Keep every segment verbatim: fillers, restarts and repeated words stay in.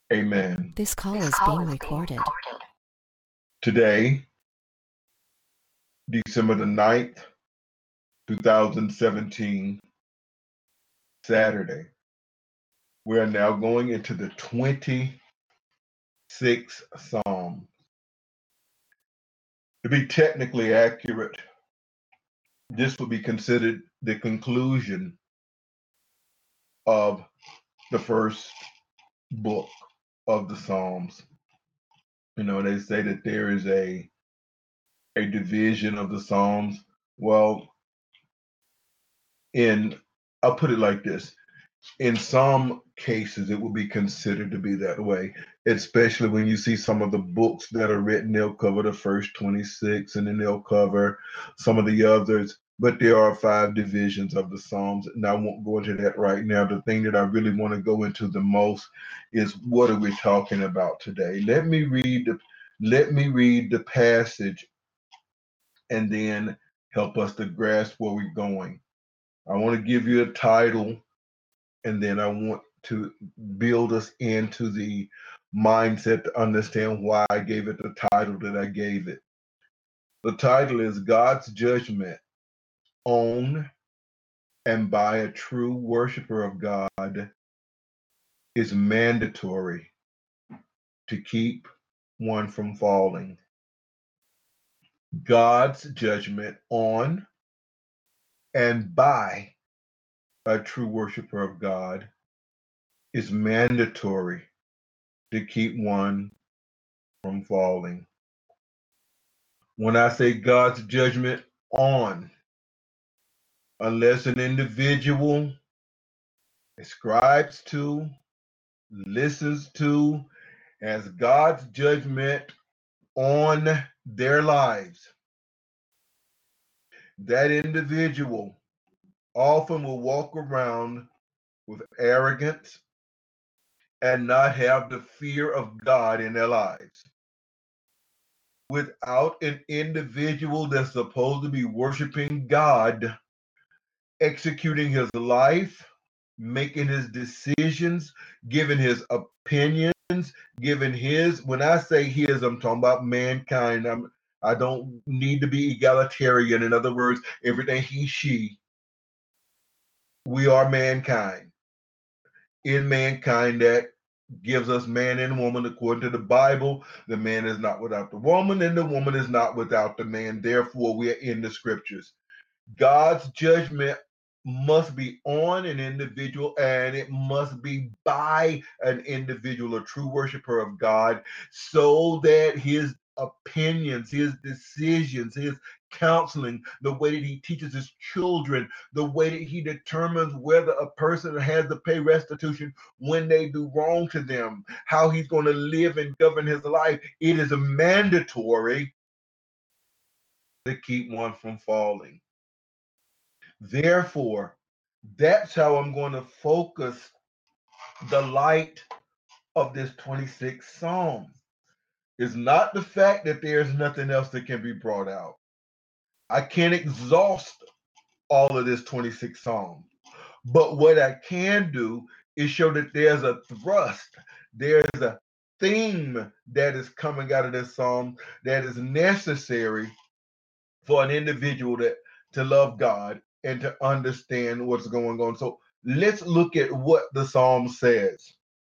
Amen. This call is being recorded. Today, December the ninth, two thousand seventeen, Saturday, we are now going into the twenty-sixth Psalm. To be technically accurate, this would be considered the conclusion of the first book of the Psalms. You know, they say that there is a a division of the Psalms. Well, in I'll put it like this. In some cases, it will be considered to be that way, especially when you see some of the books that are written, they'll cover the first twenty-six and then they'll cover some of the others. But there are five divisions of the Psalms, and I won't go into that right now. The thing that I really want to go into the most is what are we talking about today? Let me read the let me read the passage and then help us to grasp where we're going. I want to give you a title, and then I want to build us into the mindset to understand why I gave it the title that I gave it. The title is God's Judgment on and by a True Worshiper of God is Mandatory to Keep One from Falling. God's judgment on and by a true worshiper of God is mandatory to keep one from falling. When I say God's judgment on, unless an individual ascribes to, listens to, as God's judgment on their lives, that individual often will walk around with arrogance and not have the fear of God in their lives. Without an individual that's supposed to be worshiping God, executing his life, making his decisions, giving his opinions, giving his, when I say his, I'm talking about mankind. I'm, I don't need to be egalitarian. In other words, everything he, she, we are mankind. In mankind, that gives us man and woman according to the Bible. The man is not without the woman, and the woman is not without the man. Therefore, we are in the scriptures. God's judgment must be on an individual, and it must be by an individual, a true worshiper of God, so that his opinions, his decisions, his counseling, the way that he teaches his children, the way that he determines whether a person has to pay restitution when they do wrong to them, how he's going to live and govern his life, it is mandatory to keep one from falling. Therefore, that's how I'm going to focus the light of this twenty-sixth Psalm. It's not the fact that there's nothing else that can be brought out. I can't exhaust all of this twenty-sixth Psalm. But what I can do is show that there's a thrust, there's a theme that is coming out of this Psalm that is necessary for an individual that, to love God and to understand what's going on. So let's look at what the Psalm says.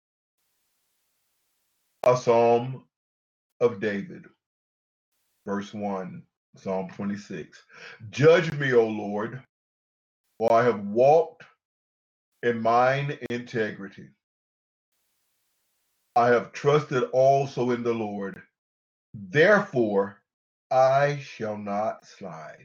A Psalm of David, verse one, Psalm twenty-six. Judge me, O Lord, for I have walked in mine integrity. I have trusted also in the Lord. Therefore, I shall not slide.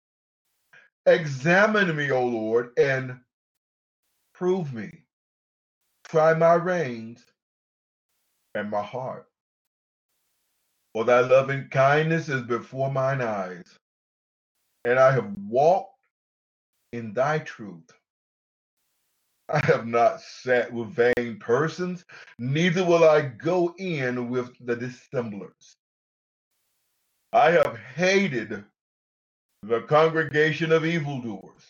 Examine me, O Lord, and prove me. Try my reins and my heart. For thy loving kindness is before mine eyes, and I have walked in thy truth. I have not sat with vain persons, neither will I go in with the dissemblers. I have hated the congregation of evildoers,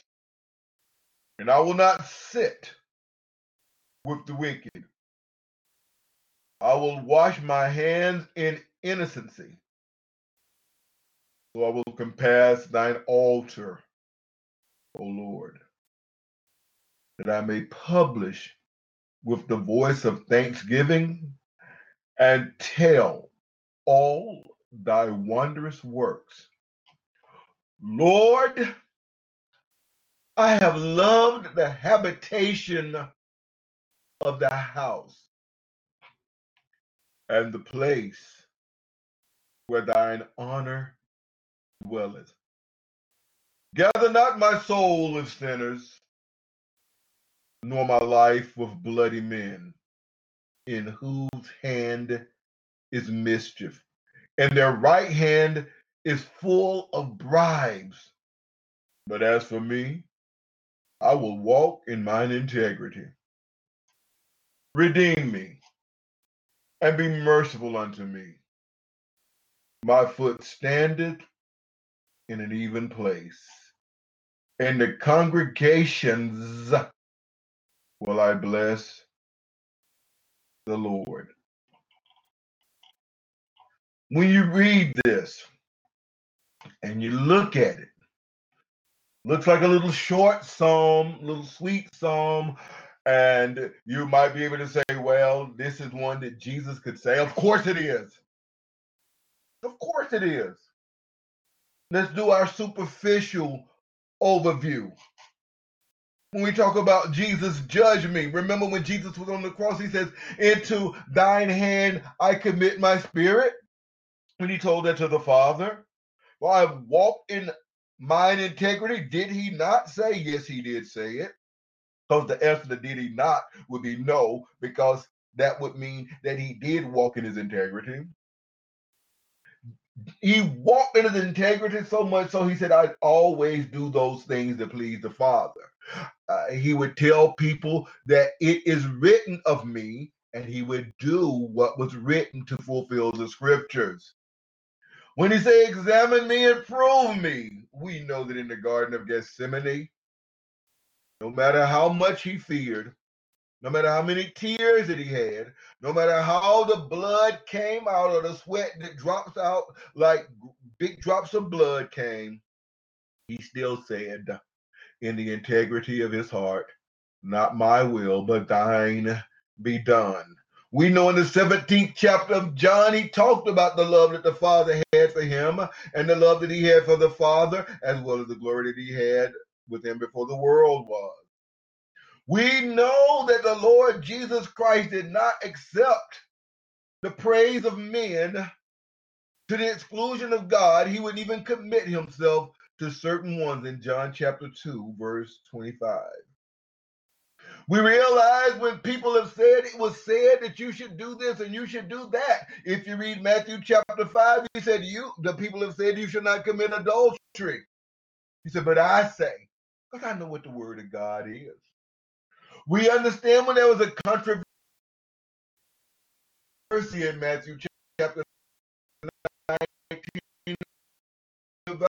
and I will not sit with the wicked. I will wash my hands in innocency. So I will compass thine altar, O Lord, that I may publish with the voice of thanksgiving and tell all thy wondrous works. Lord, I have loved the habitation of thy house and the place where thine honor dwelleth. Gather not my soul with sinners, nor my life with bloody men, in whose hand is mischief, and their right hand is full of bribes. But as for me, I will walk in mine integrity. Redeem me, and be merciful unto me. My foot standeth in an even place. In the congregations will I bless the Lord. When you read this and you look at it, looks like a little short psalm, little sweet psalm, and you might be able to say, well, this is one that Jesus could say. Of course it is. Of course it is. Let's do our superficial overview. When we talk about Jesus, judge me. Remember when Jesus was on the cross, he says, into thine hand I commit my spirit. When he told that to the Father, well, I walked in mine integrity. Did he not say? Yes, he did say it. Because the answer to did he not would be no, because that would mean that he did walk in his integrity. He walked in his integrity so much so he said, I always do those things that please the Father. Uh, he would tell people that it is written of me, and he would do what was written to fulfill the scriptures. When he said, examine me and prove me, we know that in the Garden of Gethsemane, no matter how much he feared, no matter how many tears that he had, no matter how the blood came out or the sweat that drops out like big drops of blood came, he still said in the integrity of his heart, not my will, but thine be done. We know in the seventeenth chapter of John, he talked about the love that the Father had for him and the love that he had for the Father, as well as the glory that he had with him before the world was. We know that the Lord Jesus Christ did not accept the praise of men to the exclusion of God. He would even commit himself to certain ones in John chapter two, verse twenty-five. We realize when people have said, it was said that you should do this and you should do that. If you read Matthew chapter five, he said, you, the people have said you should not commit adultery. He said, but I say, because I know what the word of God is. We understand when there was a controversy in Matthew chapter nineteen about,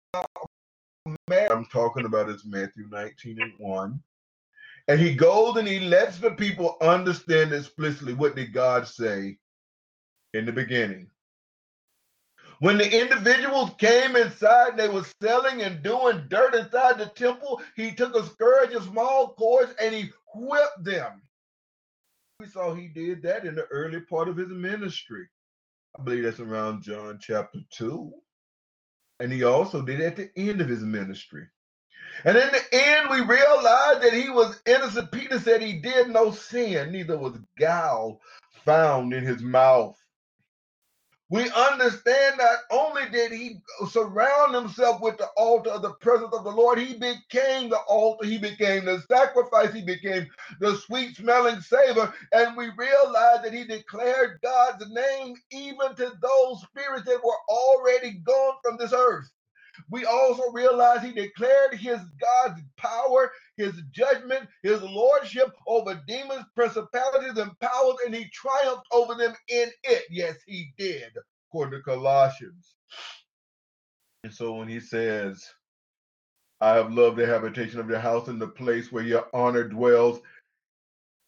I'm talking about is Matthew nineteen and one. And he goes and he lets the people understand explicitly what did God say in the beginning. When the individuals came inside and they were selling and doing dirt inside the temple, he took a scourge of small cords and he whipped them. We saw he did that in the early part of his ministry. I believe that's around John chapter two. And he also did it at the end of his ministry. And in the end, we realized that he was innocent. Peter said he did no sin, neither was guile found in his mouth. We understand not only did he surround himself with the altar of the presence of the Lord, he became the altar, he became the sacrifice, he became the sweet smelling savor. And we realized that he declared God's name even to those spirits that were already gone from this earth. We also realize he declared his God's power, his judgment, his lordship over demons, principalities, and powers, and he triumphed over them in it. Yes, he did, according to Colossians. And so when he says, I have loved the habitation of your house and the place where your honor dwells,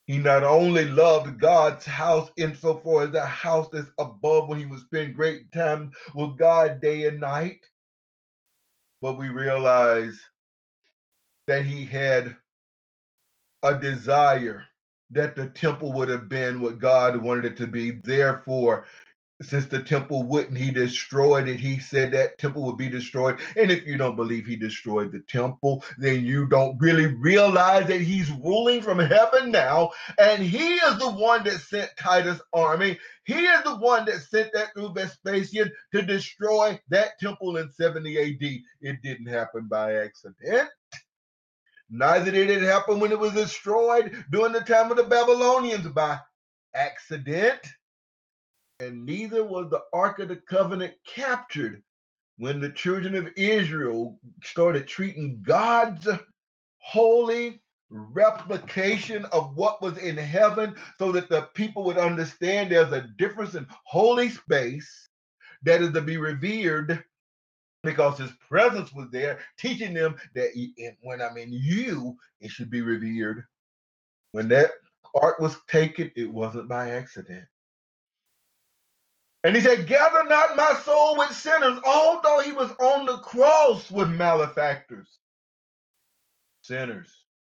He not only loved God's house insofar as a house that's above when he would spend great time with God day and night, but we realize that he had a desire that the temple would have been what God wanted it to be. Therefore, since the temple wouldn't, he destroyed it. He said that temple would be destroyed. And if you don't believe he destroyed the temple, then you don't really realize that he's ruling from heaven now. And he is the one that sent Titus' army. He is the one that sent that through Vespasian to destroy that temple in seventy A D. It didn't happen by accident. Neither did it happen when it was destroyed during the time of the Babylonians by accident. And neither was the Ark of the Covenant captured when the children of Israel started treating God's holy replication of what was in heaven so that the people would understand there's a difference in holy space that is to be revered because his presence was there, teaching them that when I'm in you, it should be revered. When that ark was taken, it wasn't by accident. And he said, gather not my soul with sinners, although he was on the cross with malefactors, sinners.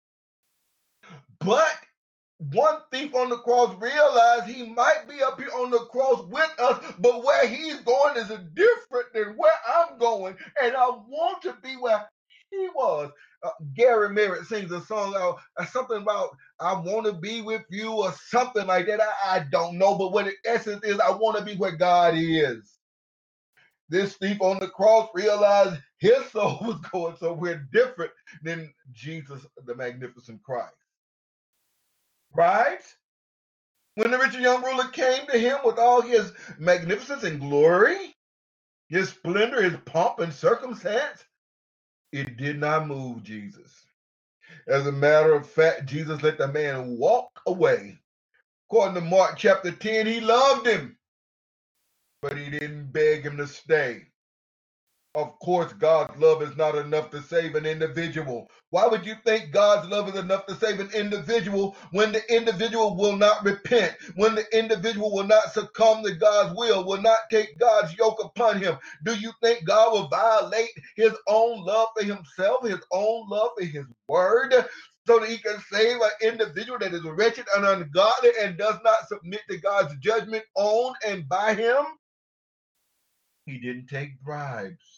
But one thief on the cross realized he might be up here on the cross with us, but where he's going is different than where I'm going. And I want to be where he was. Uh, Gary Merritt sings a song, uh, something about I want to be with you or something like that. I, I don't know, but what the essence is, I want to be where God is. This thief on the cross realized his soul was going somewhere different than Jesus, the magnificent Christ. Right? When the rich and young ruler came to him with all his magnificence and glory, his splendor, his pomp and circumstance, it did not move Jesus. As a matter of fact, Jesus let the man walk away. According to Mark chapter ten, he loved him, but he didn't beg him to stay. Of course, God's love is not enough to save an individual. Why would you think God's love is enough to save an individual when the individual will not repent, when the individual will not succumb to God's will, will not take God's yoke upon him? Do you think God will violate his own love for himself, his own love for his word, so that he can save an individual that is wretched and ungodly and does not submit to God's judgment on and by him? He didn't take bribes.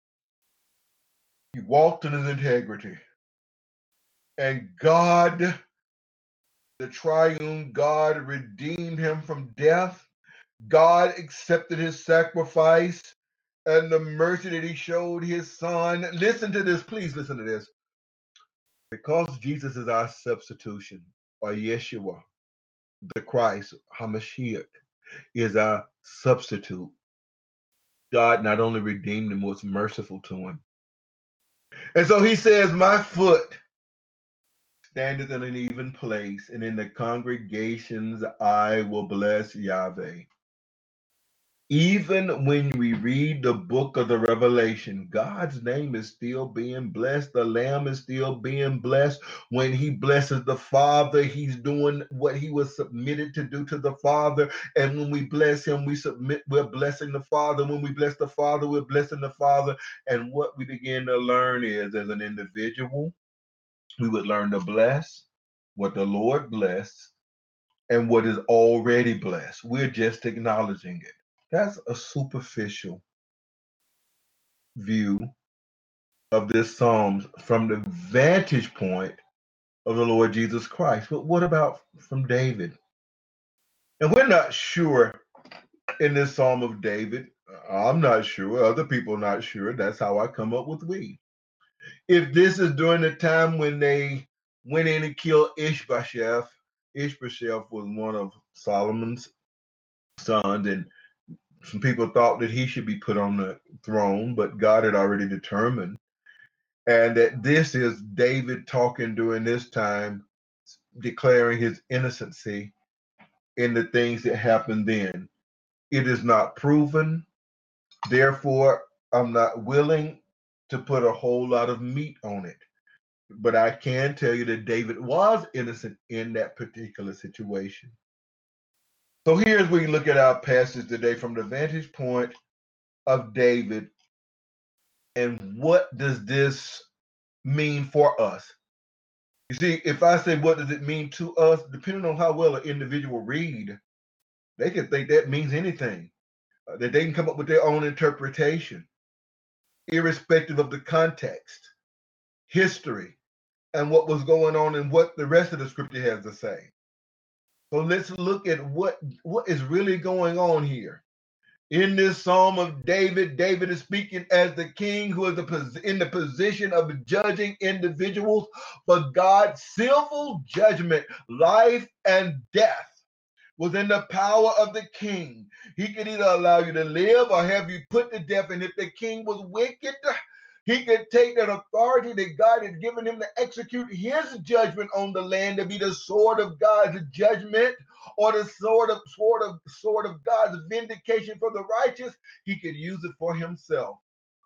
He walked in his integrity. And God, the triune God, redeemed him from death. God accepted his sacrifice and the mercy that he showed his son. Listen to this, please listen to this. Because Jesus is our substitution, or Yeshua, the Christ, HaMashiach, is our substitute. God not only redeemed him, was merciful to him. And so he says, my foot standeth in an even place, and in the congregations I will bless Yahweh. Even when we read the book of the Revelation, God's name is still being blessed. The Lamb is still being blessed. When he blesses the Father, he's doing what he was submitted to do to the Father. And when we bless him, we submit, we're blessing the Father. When we bless the Father, we're blessing the Father. And what we begin to learn is, as an individual, we would learn to bless what the Lord blessed and what is already blessed. We're just acknowledging it. That's a superficial view of this Psalms from the vantage point of the Lord Jesus Christ. But what about from David? And we're not sure in this Psalm of David. I'm not sure. Other people are not sure. That's how I come up with we. If this is during the time when they went in and killed Ishbosheth. Ishbosheth was one of Solomon's sons, and some people thought that he should be put on the throne, but God had already determined. And that this is David talking during this time, declaring his innocency in the things that happened then. It is not proven. Therefore, I'm not willing to put a whole lot of meat on it. But I can tell you that David was innocent in that particular situation. So here's where you look at our passage today from the vantage point of David. And what does this mean for us? You see, if I say, what does it mean to us? Depending on how well an individual read, they can think that means anything, uh, that they can come up with their own interpretation, irrespective of the context, history, and what was going on and what the rest of the scripture has to say. So let's look at what, what is really going on here. In this Psalm of David, David is speaking as the king who is in the position of judging individuals for God's civil judgment. Life and death was in the power of the king. He could either allow you to live or have you put to death. And if the king was wicked, he could take that authority that God had given him to execute his judgment on the land to be the sword of God's judgment, or the sword of sword of sword of God's vindication for the righteous. He could use it for himself.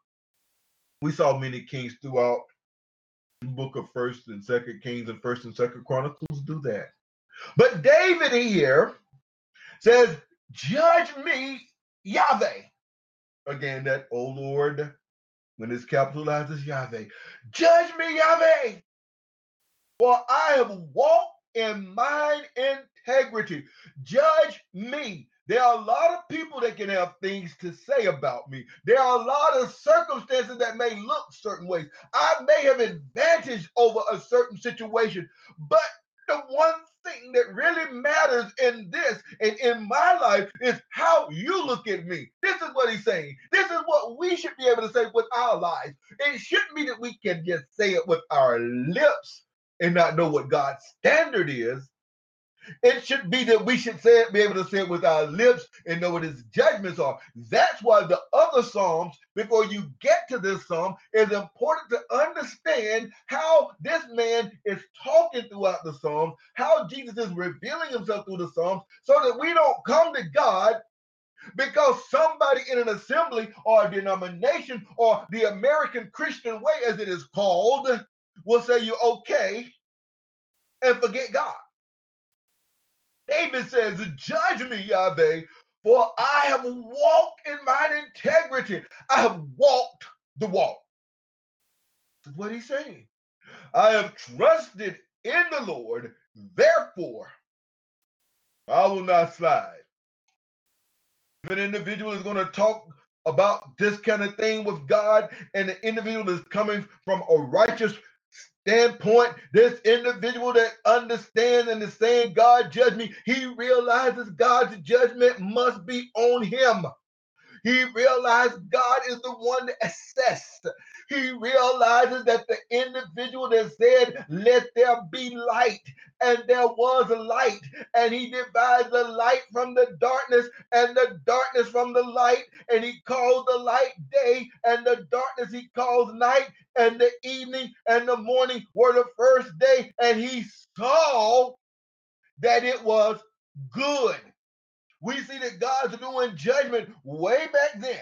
We saw many kings throughout the book of First and Second Kings and First and Second Chronicles do that. But David here says, "Judge me, Yahweh." Again, that "O Lord," when it's capitalized as Yahweh. "Judge me, Yahweh, for I have walked in mine integrity." Judge me. There are a lot of people that can have things to say about me. There are a lot of circumstances that may look certain ways. I may have advantage over a certain situation, but the one thing that really matters in this and in my life is how you look at me. This is what he's saying. This is what we should be able to say with our lives. It shouldn't be that we can just say it with our lips and not know what God's standard is. It should be that we should say it, be able to say it with our lips and know what his judgments are. That's why the other Psalms, before you get to this Psalm, is important to understand how this man is talking throughout the Psalms, how Jesus is revealing himself through the Psalms, so that we don't come to God because somebody in an assembly or a denomination or the American Christian way, as it is called, will say you're okay and forget God. David says, "Judge me, Yahweh, for I have walked in mine integrity." I have walked the walk. That's what he's saying. I have trusted in the Lord, therefore I will not slide. If an individual is going to talk about this kind of thing with God, and the individual is coming from a righteous standpoint, this individual that understands and is saying, "God, judge me," he realizes God's judgment must be on him. He realized God is the one to assess. He realizes that the individual that said, "Let there be light," and there was a light, and he divides the light from the darkness and the darkness from the light, and he calls the light day and the darkness he calls night, and the evening and the morning were the first day, and he saw that it was good. We see that God's doing judgment way back then.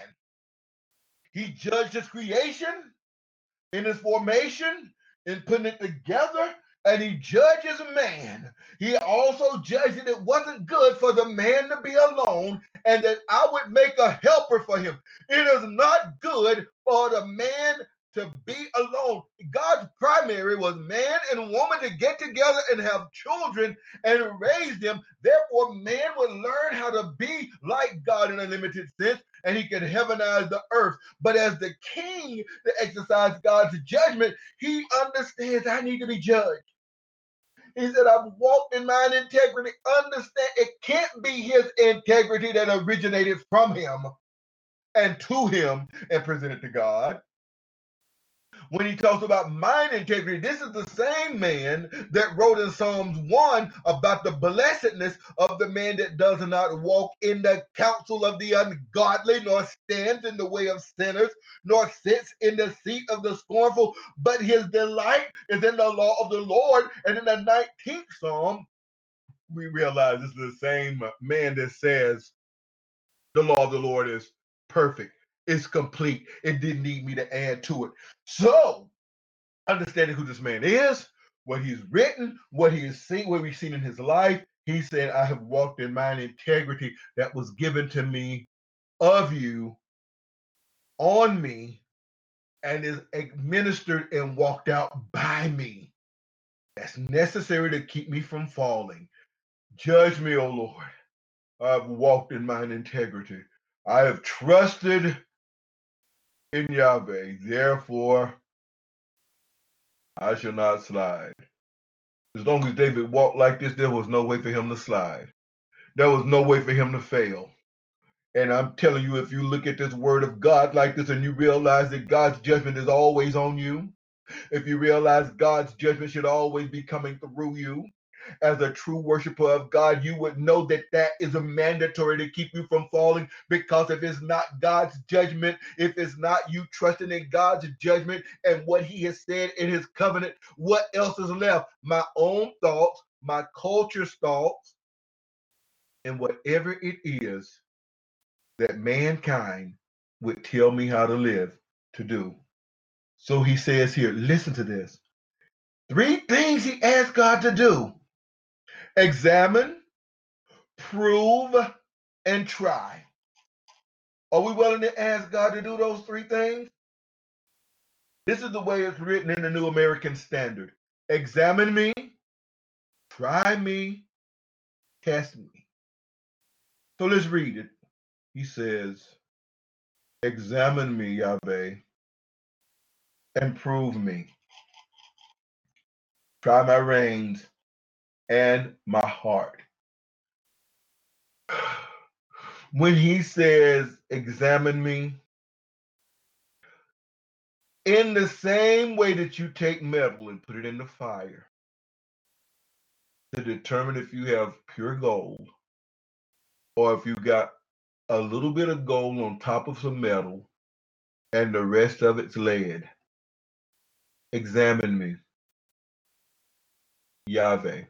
He judged his creation in his formation, in putting it together, and he judges man. He also judged that it wasn't good for the man to be alone, and that I would make a helper for him. It is not good for the man to be alone. God's primary was man and woman to get together and have children and raise them. Therefore, man would learn how to be like God in a limited sense, and he can heavenize the earth. But as the king to exercise God's judgment, he understands I need to be judged. He said, "I've walked in mine integrity." Understand, it can't be his integrity that originated from him and to him and presented to God. When he talks about mine integrity, this is the same man that wrote in Psalms one about the blessedness of the man that does not walk in the counsel of the ungodly, nor stands in the way of sinners, nor sits in the seat of the scornful, but his delight is in the law of the Lord. And in the nineteenth Psalm, we realize this is the same man that says, "The law of the Lord is perfect. It's complete. It didn't need me to add to it." So understanding who this man is, what he's written, what he has seen, what we've seen in his life. He said, I have walked in mine integrity that was given to me of you, on me, and is administered and walked out by me. That's necessary to keep me from falling. Judge me, O Lord. I've walked in mine integrity. I have trusted in Yahweh. Therefore, I shall not slide. As long as David walked like this, there was no way for him to slide. There was no way for him to fail. And I'm telling you, if you look at this word of God like this and you realize that God's judgment is always on you, if you realize God's judgment should always be coming through you, as a true worshiper of God, you would know that that is a mandatory to keep you from falling, because if it's not God's judgment, if it's not you trusting in God's judgment and what he has said in his covenant, what else is left? My own thoughts, my culture's thoughts, and whatever it is that mankind would tell me how to live, to do. So he says here, listen to this. Three things he asked God to do: examine, prove, and try. Are we willing to ask God to do those three things? This is the way it's written in the New American Standard. Examine me, try me, test me. So let's read it. He says, examine me, Yahweh, and prove me. Try my reins and my heart. When he says, examine me, in the same way that you take metal and put it in the fire to determine if you have pure gold, or if you got a little bit of gold on top of some metal and the rest of it's lead. Examine me, Yahweh.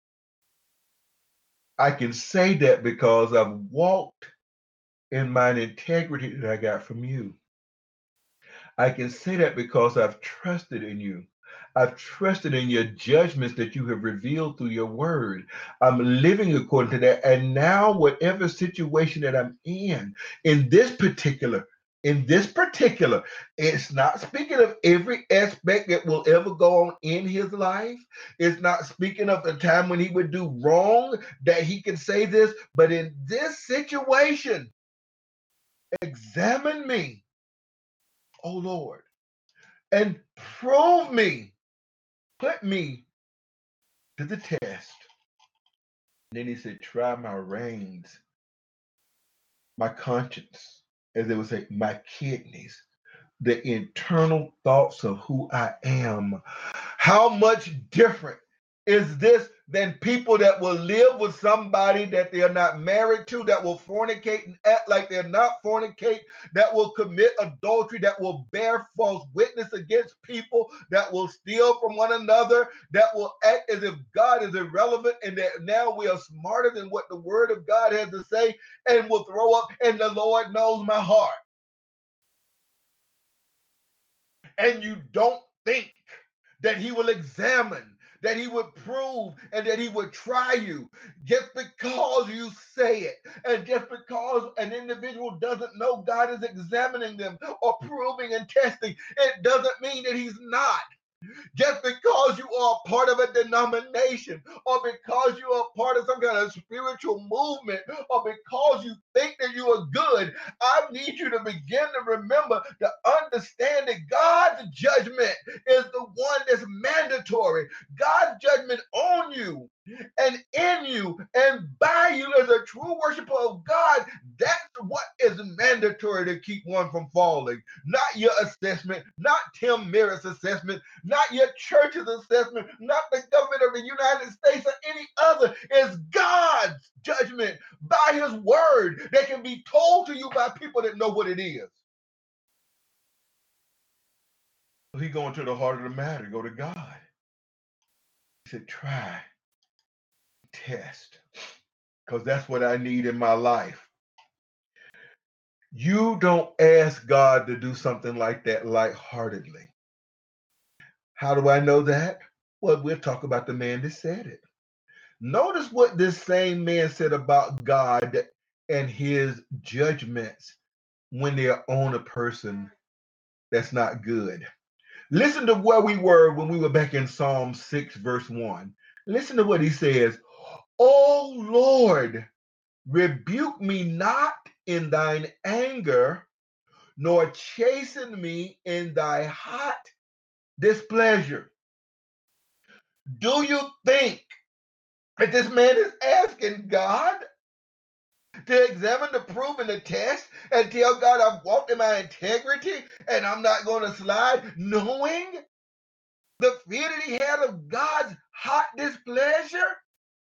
I can say that because I've walked in mine integrity that I got from you. I can say that because I've trusted in you. I've trusted in your judgments that you have revealed through your word. I'm living according to that. And now, whatever situation that I'm in, in this particular, in this particular, it's not speaking of every aspect that will ever go on in his life. It's not speaking of the time when he would do wrong that he can say this. But in this situation, examine me, O Lord, and prove me. Put me to the test. And then he said, try my reins, my conscience, as they would say, my kidneys, the internal thoughts of who I am. How much different is this than people that will live with somebody that they are not married to, that will fornicate and act like they're not fornicate, that will commit adultery, that will bear false witness against people, that will steal from one another, that will act as if God is irrelevant and that now we are smarter than what the word of God has to say, and will throw up, and the Lord knows my heart. And you don't think that he will examine, that he would prove, and that he would try you just because you say it. And just because an individual doesn't know God is examining them or proving and testing, it doesn't mean that he's not. Just because you are a part of a denomination, or because you are part of some kind of spiritual movement, or because you think that you are good, I need you to begin to remember to understand that God's judgment is the one that's mandatory. God's judgment on you and in you and by you as a true worshiper of God, that's what is mandatory to keep one from falling. Not your assessment, not Tim Merritt's assessment, not your church's assessment, not the government of the United States or any other. It's God's judgment by his word that can be told to you by people that know what it is. He going to the heart of the matter, go to God. He said, try, test, because that's what I need in my life. You don't ask God to do something like that lightheartedly. How do I know that? Well, we'll talk about the man that said it. Notice what this same man said about God and his judgments when they're on a person that's not good. Listen to where we were when we were back in Psalm six, verse one. Listen to what he says. Oh Lord, rebuke me not in thine anger, nor chasten me in thy hot displeasure. Do you think that this man is asking God to examine the proof and the test and tell God I've walked in my integrity and I'm not going to slide, knowing the fear that he had of God's hot displeasure?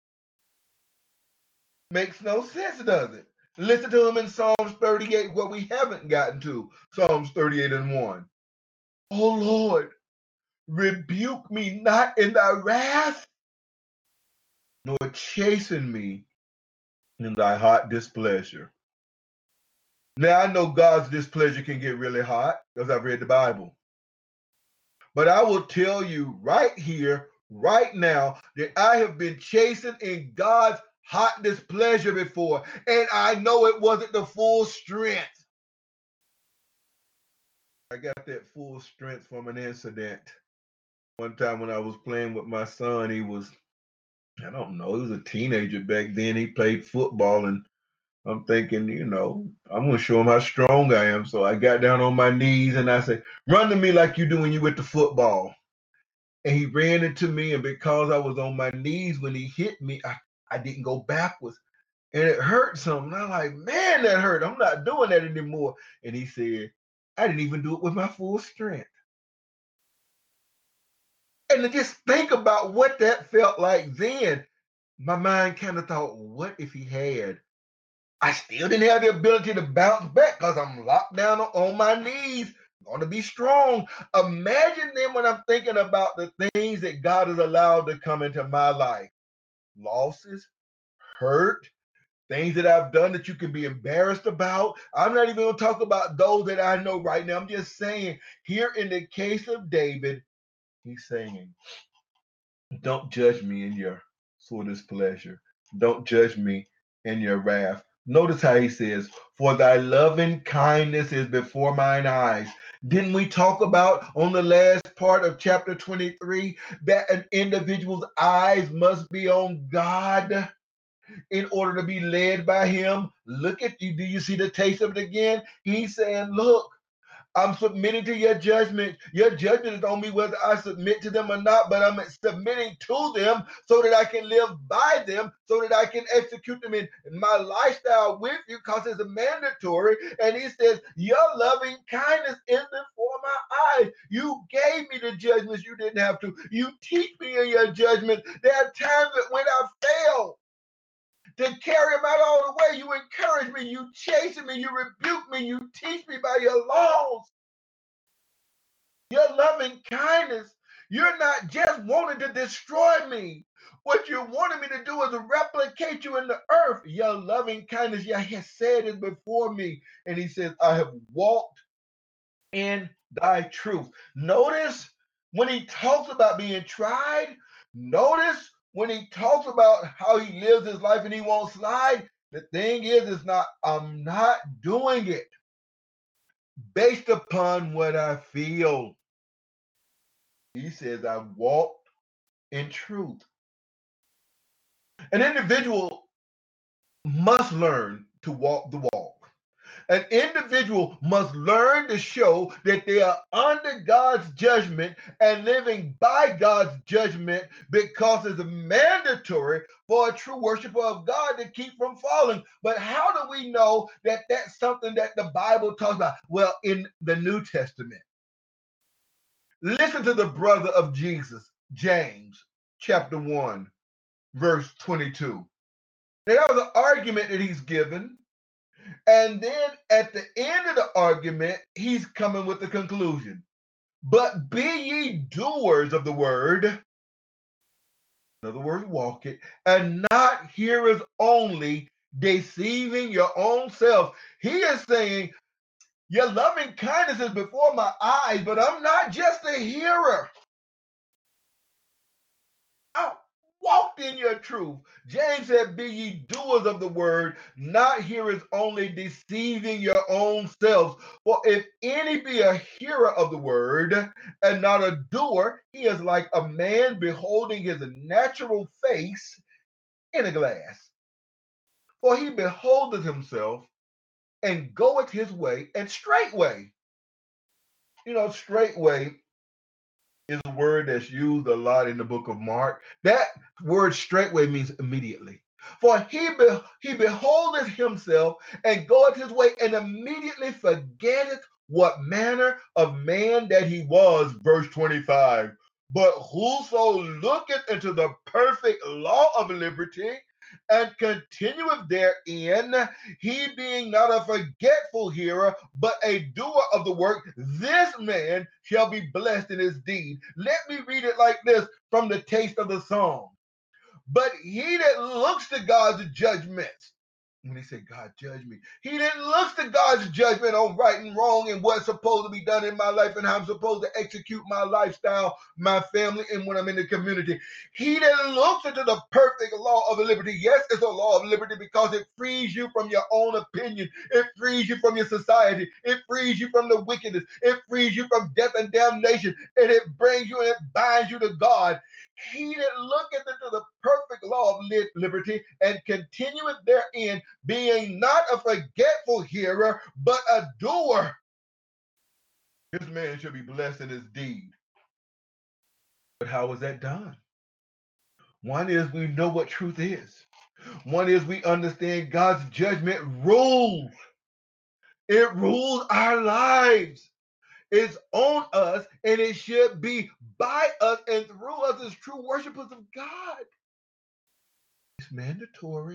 Makes no sense, does it? Listen to him in Psalms thirty-eight, what we haven't gotten to. Psalms thirty-eight and one. Oh Lord, rebuke me not in thy wrath, nor chasten me in thy hot displeasure. Now, I know God's displeasure can get really hot because I've read the Bible. But I will tell you right here, right now, that I have been chastened in God's hot displeasure before, and I know it wasn't the full strength. I got that full strength from an incident. One time when I was playing with my son, he was, I don't know, he was a teenager back then. He played football, and I'm thinking, you know, I'm going to show him how strong I am. So I got down on my knees and I said, run to me like you do when you with the football. And he ran into me, and because I was on my knees when he hit me, I, I didn't go backwards. And it hurt something. I'm like, man, that hurt. I'm not doing that anymore. And he said, I didn't even do it with my full strength. And to just think about what that felt like then, my mind kind of thought, what if he had? I still didn't have the ability to bounce back because I'm locked down on my knees, going to be strong. Imagine then when I'm thinking about the things that God has allowed to come into my life. Losses, hurt, things that I've done that you can be embarrassed about. I'm not even going to talk about those that I know right now. I'm just saying, here in the case of David, he's saying, don't judge me in your sore displeasure. Don't judge me in your wrath. Notice how he says, for thy loving kindness is before mine eyes. Didn't we talk about on the last part of chapter twenty-three that an individual's eyes must be on God in order to be led by him? Look at you. Do you see the taste of it again? He's saying, look, I'm submitting to your judgment. Your judgment is on me whether I submit to them or not, but I'm submitting to them so that I can live by them, so that I can execute them in, in my lifestyle with you, because it's a mandatory. And he says, your loving kindness is before my eyes. You gave me the judgments you didn't have to. You teach me in your judgment. There are times that when I fail to carry them out all the way, you encourage me, you chasten me, you rebuke me, you teach me by your laws. Your loving kindness, you're not just wanting to destroy me. What you're wanting me to do is to replicate you in the earth. Your loving kindness, yeah, he said it before me. And he says, I have walked in thy truth. Notice when he talks about being tried, notice when he talks about how he lives his life and he won't slide, the thing is, is not, I'm not doing it based upon what I feel. He says, I walked in truth. An individual must learn to walk the walk. An individual must learn to show that they are under God's judgment and living by God's judgment, because it's mandatory for a true worshiper of God to keep from falling. But how do we know that that's something that the Bible talks about? Well, in the New Testament. Listen to the brother of Jesus, James, chapter one, verse twenty-two. Now, that was an argument that he's given. And then at the end of the argument, he's coming with the conclusion. But be ye doers of the word, in other words, walk it, and not hearers only, deceiving your own self. He is saying, your loving kindness is before my eyes, but I'm not just a hearer. walked in your truth. James said, be ye doers of the word, not hearers only, deceiving your own selves. For if any be a hearer of the word and not a doer, he is like a man beholding his natural face in a glass. For he beholdeth himself and goeth his way, and straightway. You know, straightway is a word that's used a lot in the book of Mark. That word straightway means immediately. For he, be, he beholdeth himself and goeth his way, and immediately forgetteth what manner of man that he was. Verse twenty-five. But whoso looketh into the perfect law of liberty and continueth therein, he being not a forgetful hearer, but a doer of the work, this man shall be blessed in his deed. Let me read it like this from the Taste of the Psalm. But he that looks to God's judgments, when he said, God, judge me, he that looks to God's judgment on right and wrong and what's supposed to be done in my life and how I'm supposed to execute my lifestyle, my family, and when I'm in the community. He that looks into the perfect law of liberty. Yes, it's a law of liberty because it frees you from your own opinion. It frees you from your society. It frees you from the wickedness. It frees you from death and damnation. And it brings you and it binds you to God. He that looketh into the perfect law of liberty and continueth therein, being not a forgetful hearer, but a doer, this man shall be blessed in his deed. But how is that done? One is we know what truth is. One is we understand God's judgment rules. It rules our lives. It's on us, and it should be by us and through us as true worshipers of God. It's mandatory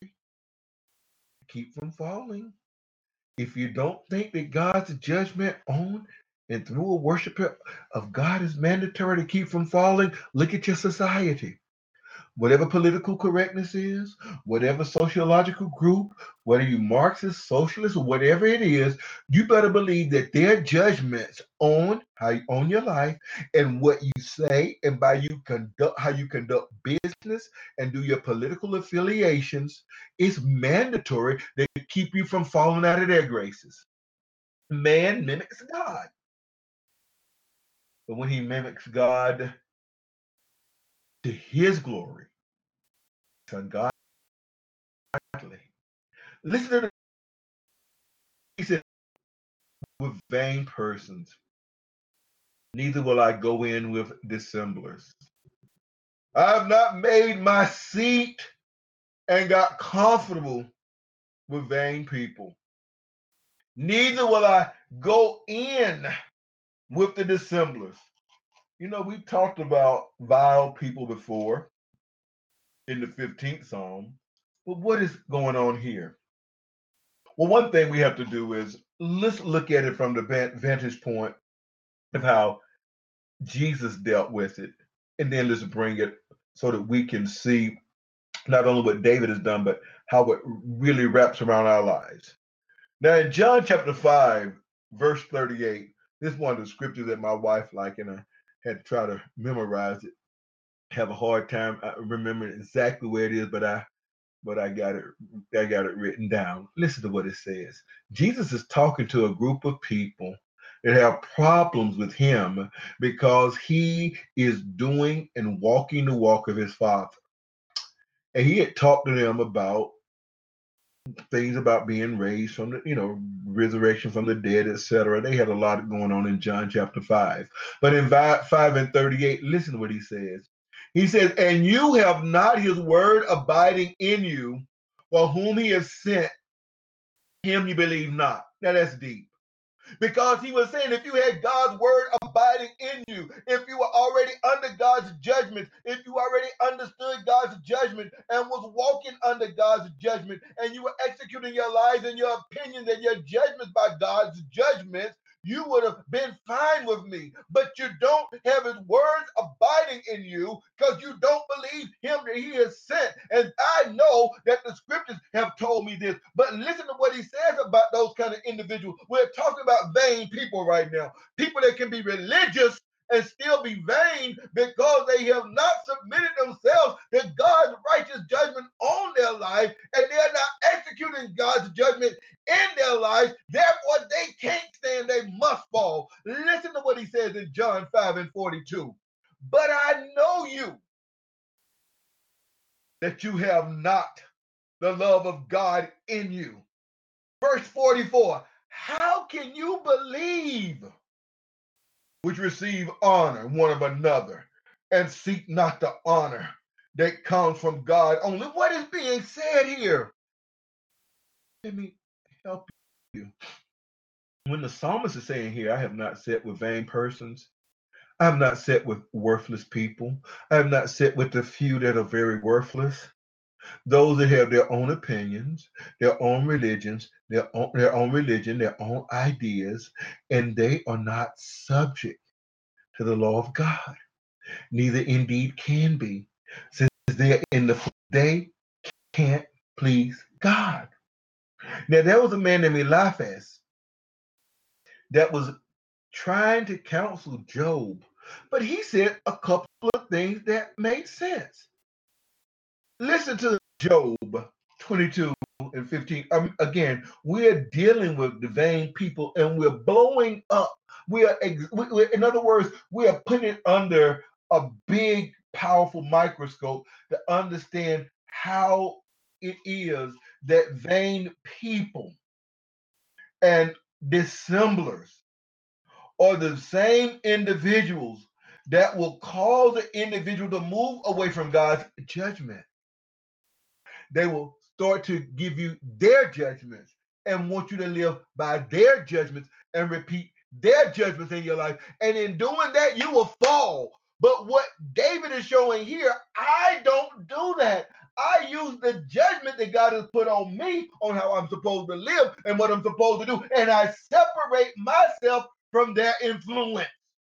to keep from falling. If you don't think that God's judgment on and through a worshiper of God is mandatory to keep from falling, look at your society. Whatever political correctness is, whatever sociological group, whether you Marxist, socialist, or whatever it is, you better believe that their judgments on how you own your life and what you say and by you conduct how you conduct business and do your political affiliations is mandatory to keep you from falling out of their graces. Man mimics God. But when he mimics God to his glory, it's ungodly. Listen to the, he said, with vain persons, neither will I go in with dissemblers. I have not made my seat and got comfortable with vain people. Neither will I go in with the dissemblers. You know, we talked about vile people before in the fifteenth Psalm, but what is going on here? Well, one thing we have to do is let's look at it from the vantage point of how Jesus dealt with it, and then let's bring it so that we can see not only what David has done, but how it really wraps around our lives. Now, in John chapter five, verse thirty-eight, this is one of the scriptures that my wife liked, and I had to try to memorize it. Have a hard time remembering exactly where it is, but I but I got it I got it written down. Listen to what it says. Jesus is talking to a group of people that have problems with him because he is doing and walking the walk of his Father. And he had talked to them about things about being raised from the, you know, resurrection from the dead, et cetera. They had a lot going on in John chapter five. But in five and thirty-eight, listen to what he says. He says, and you have not his word abiding in you, for whom he has sent, him you believe not. Now that's deep. Because he was saying, if you had God's word abiding in you, if you were already under God's judgment, if you already understood God's judgment and was walking under God's judgment, and you were executing your lives and your opinions and your judgments by God's judgments, you would have been fine with me. But you don't have his words abiding in you because you don't believe him that he has sent. And I know that the scriptures have told me this, but listen to what he says about those kind of individuals. We're talking about vain people right now. People that can be religious and still be vain because they have not submitted themselves to God's righteous judgment on their life, and they're not executing God's judgment in their life. Therefore, they can't stand, they must fall. Listen to what he says in John five and forty-two. But I know you, that you have not the love of God in you. Verse forty-four, how can you believe which receive honor one of another and seek not the honor that comes from God only? What is being said here? Let me help you. When the psalmist is saying here, I have not sat with vain persons, I have not sat with worthless people, I have not sat with the few that are very worthless, those that have their own opinions, their own religions, their own, their own religion, their own ideas, and they are not subject to the law of God. Neither indeed can be, since they are in the they can't please God. Now there was a man named Eliphaz that was trying to counsel Job, but he said a couple of things that made sense. Listen to Job twenty-two and fifteen. Um, again, we're dealing with the vain people, and we're blowing up. We are, ex- we, we, in other words, we are putting it under a big, powerful microscope to understand how it is that vain people and dissemblers are the same individuals that will cause the individual to move away from God's judgment. They will start to give you their judgments and want you to live by their judgments and repeat their judgments in your life. And in doing that, you will fall. But what David is showing here, I don't do that. I use the judgment that God has put on me on how I'm supposed to live and what I'm supposed to do. And I separate myself from their influence.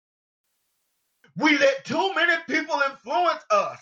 We let too many people influence us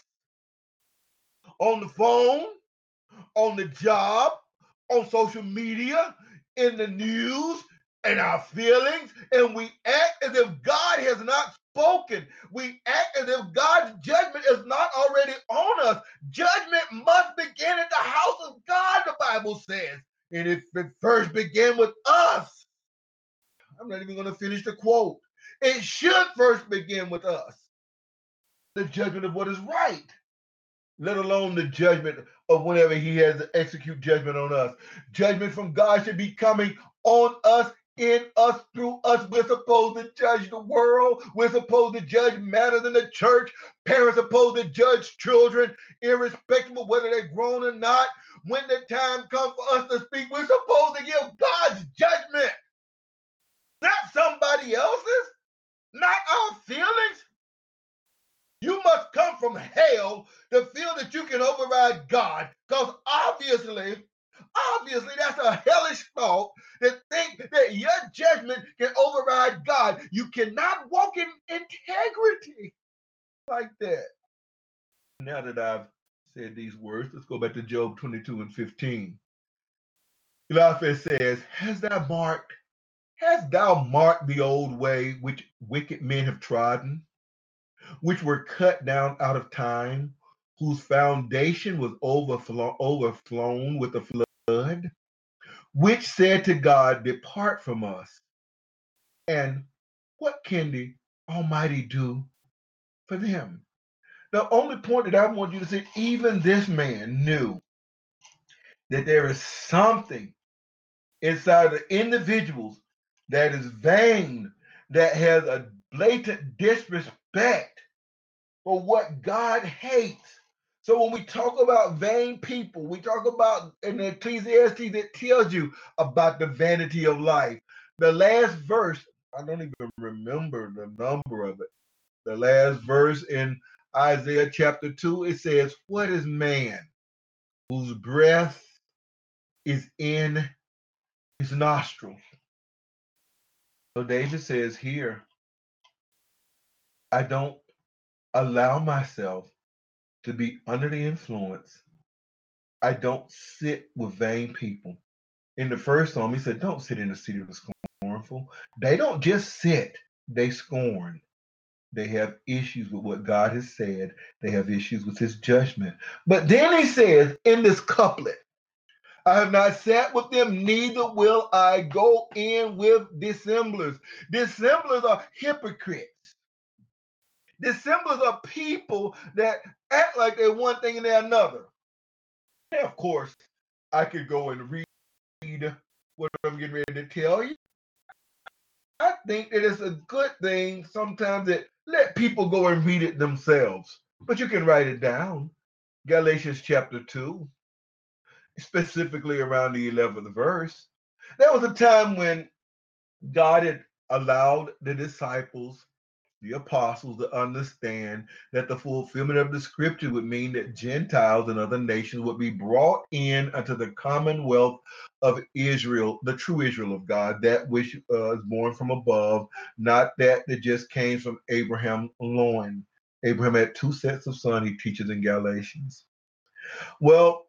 on the phone, on the job, on social media, in the news, and our feelings, and we act as if God has not spoken. We act as if God's judgment is not already on us. Judgment must begin at the house of God, the Bible says. And if it first began with us, I'm not even going to finish the quote. It should first begin with us. The judgment of what is right, let alone the judgment of whenever he has to execute judgment on us. Judgment from God should be coming on us, in us, through us. We're supposed to judge the world. We're supposed to judge matters in the church. Parents are supposed to judge children, irrespective of whether they're grown or not. When the time comes for us to speak, we're supposed to give God's judgment, not somebody else's, not our feelings. You must come from hell to feel that you can override God, because obviously, obviously that's a hellish thought to think that your judgment can override God. You cannot walk in integrity like that. Now that I've said these words, let's go back to Job twenty-two and fifteen. Eliphaz says, Has thou marked, hast thou marked the old way which wicked men have trodden, which were cut down out of time, whose foundation was overflow, overflown with the flood, which said to God, Depart from us. And what can the Almighty do for them? The only point that I want you to see, even this man knew that there is something inside the individuals that is vain, that has a blatant disrespect for what God hates. So when we talk about vain people, we talk about in the Ecclesiastes, it tells you about the vanity of life. The last verse, I don't even remember the number of it. The last verse in Isaiah chapter two, it says, What is man whose breath is in his nostrils? So David says here, I don't allow myself to be under the influence. I don't sit with vain people. In the first psalm, he said, Don't sit in the seat of the scornful. They don't just sit, they scorn. They have issues with what God has said. They have issues with his judgment. But then he says in this couplet, I have not sat with them, neither will I go in with dissemblers. Dissemblers are hypocrites. Dissemblers are people that act like they're one thing and they're another. And of course, I could go and read what I'm getting ready to tell you. I think that it's a good thing sometimes that let people go and read it themselves. But you can write it down. Galatians chapter two, specifically around the eleventh verse. There was a time when God had allowed the disciples, the apostles, to understand that the fulfillment of the scripture would mean that Gentiles and other nations would be brought in unto the commonwealth of Israel, the true Israel of God, that which uh, is born from above, not that that just came from Abraham's loin. Abraham had two sets of sons, he teaches in Galatians. Well,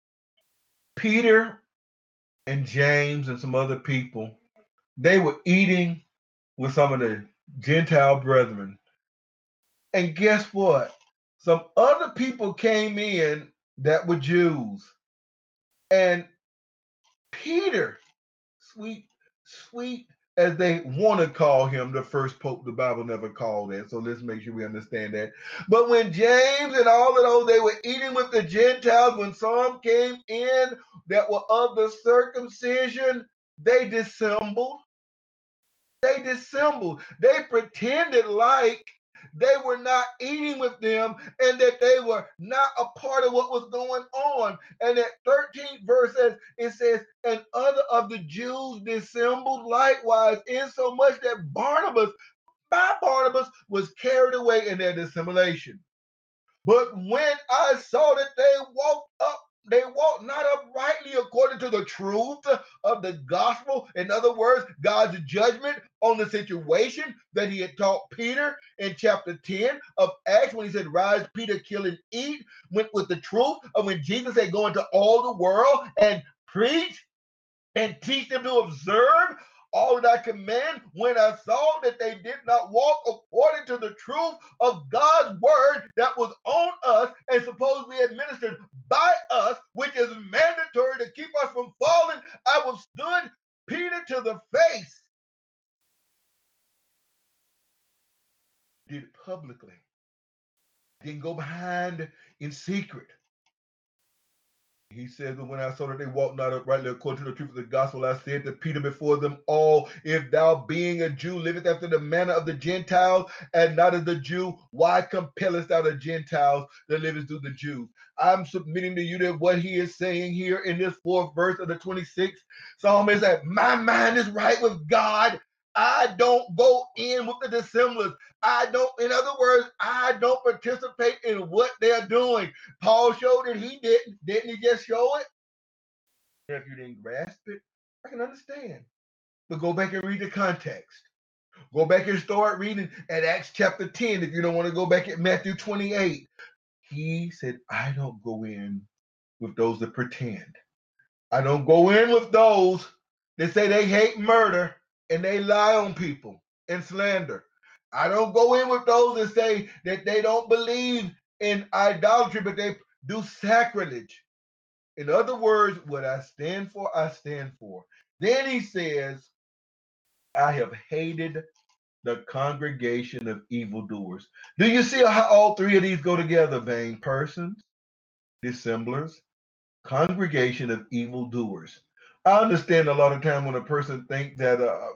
Peter and James and some other people, they were eating with some of the Gentile brethren. And guess what? Some other people came in that were Jews. And Peter, sweet, sweet as they want to call him, the first pope, the Bible never called that. So let's make sure we understand that. But when James and all of those, they were eating with the Gentiles, when some came in that were of the circumcision, they dissembled. They dissembled. They pretended like they were not eating with them and that they were not a part of what was going on. And that thirteenth verse says, it says, and other of the Jews dissembled likewise, insomuch that Barnabas, by Barnabas, was carried away in their dissimulation. But when I saw that they walked up, they walked not uprightly according to the truth of the gospel. In other words, God's judgment on the situation that he had taught Peter in chapter ten of Acts, when he said, rise, Peter, kill and eat, went with the truth of when Jesus said, go into all the world and preach and teach them to observe all that I command. When I saw that they did not walk according to the truth of God's word that was on us and supposedly administered by us, which is mandatory to keep us from falling, I withstood Peter to the face. Did it publicly. Didn't go behind in secret. He says, when I saw that they walked not uprightly according to the truth of the gospel, I said to Peter before them all, if thou being a Jew livest after the manner of the Gentiles, and not as the Jew, why compellest thou the Gentiles that livest through the Jews? I'm submitting to you that what he is saying here in this fourth verse of the twenty-sixth Psalm is that my mind is right with God. I don't go in with the dissemblers. I don't, in other words, I don't participate in what they're doing. Paul showed that he didn't. Didn't he just show it? If you didn't grasp it, I can understand. But go back and read the context. Go back and start reading at Acts chapter ten if you don't want to go back at Matthew twenty-eight. He said, I don't go in with those that pretend. I don't go in with those that say they hate murder and they lie on people and slander. I don't go in with those that say that they don't believe in idolatry, but they do sacrilege. In other words, what I stand for, I stand for. Then he says, I have hated the congregation of evildoers. Do you see how all three of these go together? Vain persons, dissemblers, congregation of evildoers. I understand a lot of time when a person thinks that uh,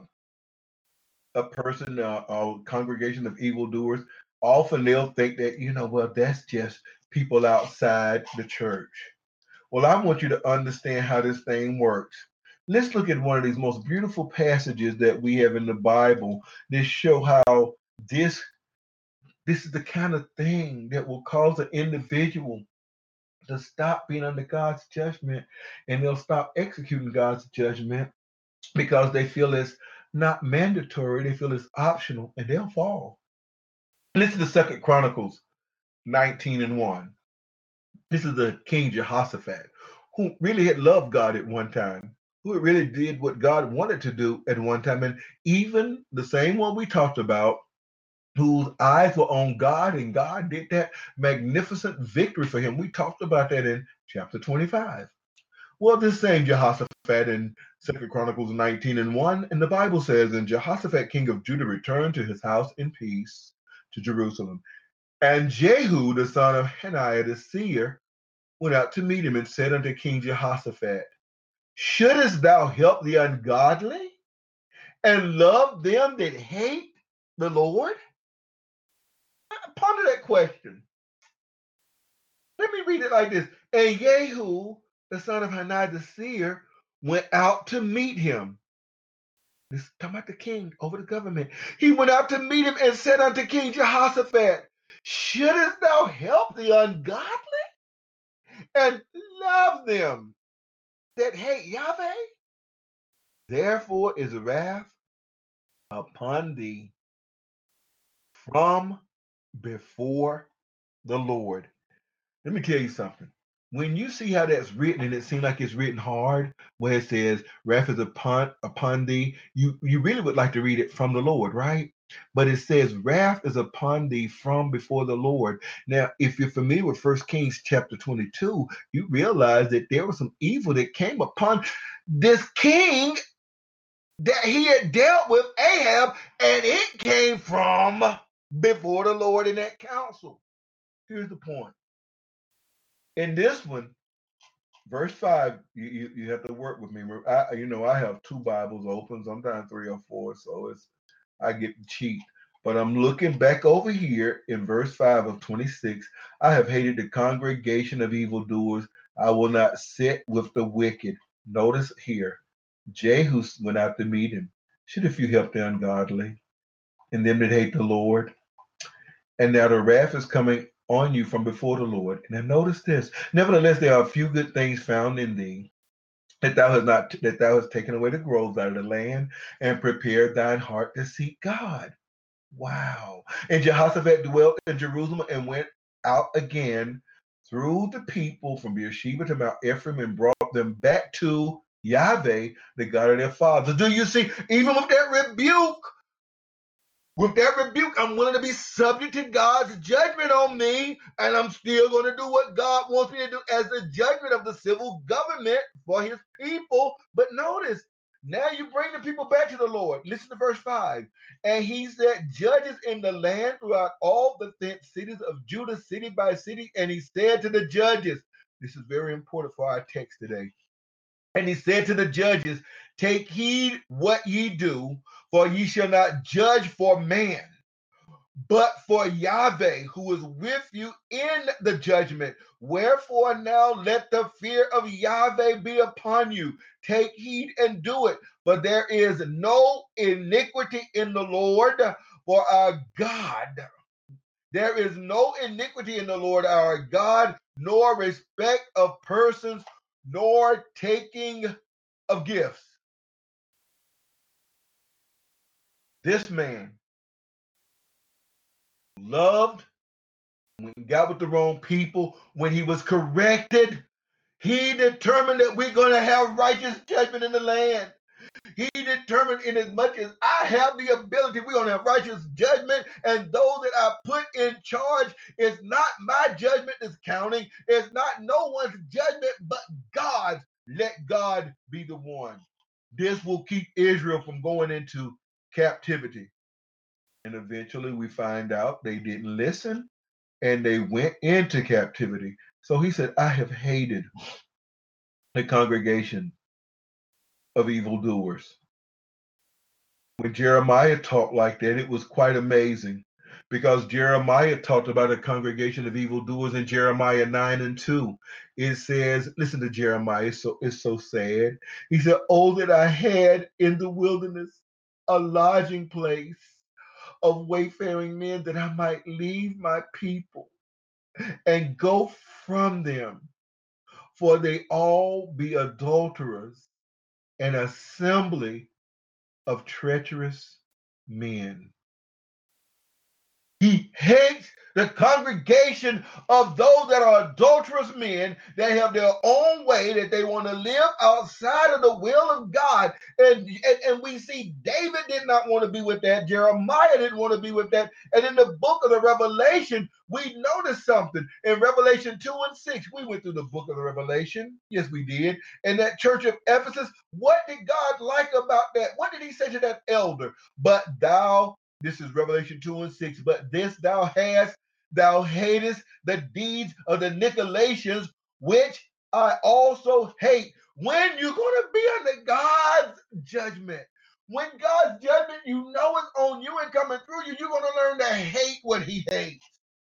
a person, uh, a congregation of evildoers, often they'll think that, you know, well, that's just people outside the church. Well, I want you to understand how this thing works. Let's look at one of these most beautiful passages that we have in the Bible that show how this, this is the kind of thing that will cause an individual to stop being under God's judgment, and they'll stop executing God's judgment because they feel it's not mandatory, they feel it's optional, and they'll fall. Listen to Second Chronicles nineteen and one. This is the King Jehoshaphat, who really had loved God at one time, who really did what God wanted to do at one time. And even the same one we talked about whose eyes were on God, and God did that magnificent victory for him. We talked about that in chapter twenty-five. Well, this same Jehoshaphat in Second Chronicles nineteen and one, and the Bible says, and Jehoshaphat, king of Judah, returned to his house in peace to Jerusalem. And Jehu, the son of Hananiah the seer, went out to meet him and said unto King Jehoshaphat, shouldest thou help the ungodly and love them that hate the Lord? Ponder that question. Let me read it like this. And Jehu, the son of Hananiah the seer, went out to meet him. This is talking about the king over the government. He went out to meet him and said unto King Jehoshaphat, shouldest thou help the ungodly and love them that hate Yahweh? Therefore is wrath upon thee from before the Lord. Let me tell you something. When you see how that's written, and it seems like it's written hard, where it says wrath is upon upon thee, you you really would like to read it from the Lord, right? But it says wrath is upon thee from before the Lord. Now, if you're familiar with First Kings chapter twenty-two, you realize that there was some evil that came upon this king that he had dealt with, Ahab, and it came from before the Lord in that council. Here's the point. In this one, verse five, you, you, you have to work with me. I, you know, I have two Bibles open, sometimes three or four, so it's I get to cheat. But I'm looking back over here in verse five of twenty-six. I have hated the congregation of evildoers. I will not sit with the wicked. Notice here, Jehu went out to meet him. Should if you help the ungodly and them that hate the Lord? And now the wrath is coming on you from before the Lord. And now notice this. Nevertheless, there are a few good things found in thee, that thou hast not that thou hast taken away the groves out of the land and prepared thine heart to seek God. Wow. And Jehoshaphat dwelt in Jerusalem and went out again through the people from Beersheba to Mount Ephraim and brought them back to Yahweh, the God of their fathers. Do you see, even with that rebuke, with that rebuke, I'm willing to be subject to God's judgment on me, and I'm still going to do what God wants me to do as the judgment of the civil government for his people. But notice, now you bring the people back to the Lord. Listen to verse five. And he set judges in the land throughout all the fenced cities of Judah, city by city. And he said to the judges, this is very important for our text today. And he said to the judges, take heed what ye do, for ye shall not judge for man, but for Yahweh, who is with you in the judgment. Wherefore now let the fear of Yahweh be upon you. Take heed and do it, for there is no iniquity in the Lord, for our God. There is no iniquity in the Lord our God, nor respect of persons, nor taking of gifts. This man loved, when he got with the wrong people, when he was corrected, he determined that we're going to have righteous judgment in the land. He determined, in as much as I have the ability, we're going to have righteous judgment, and those that I put in charge, it's not my judgment that's counting. It's not no one's judgment but God's. Let God be the one. This will keep Israel from going into captivity. And eventually we find out they didn't listen and they went into captivity. So he said, I have hated the congregation of evildoers. When Jeremiah talked like that, it was quite amazing, because Jeremiah talked about a congregation of evildoers in Jeremiah nine and two. It says, listen to Jeremiah, it's so, it's so sad. He said, oh, that I had in the wilderness a lodging place of wayfaring men, that I might leave my people and go from them, for they all be adulterers, an assembly of treacherous men. He hates the congregation of those that are adulterous men that have their own way, that they want to live outside of the will of God. And, and, and we see David did not want to be with that. Jeremiah didn't want to be with that. And in the book of the Revelation, we notice something. In Revelation two and six, we went through the book of the Revelation. Yes, we did. And that church of Ephesus, what did God like about that? What did he say to that elder? But thou, this is Revelation two and six, but this thou hast, thou hatest the deeds of the Nicolaitans, which I also hate. When you're going to be under God's judgment, when God's judgment, you know it's on you and coming through you, you're going to learn to hate what he hates.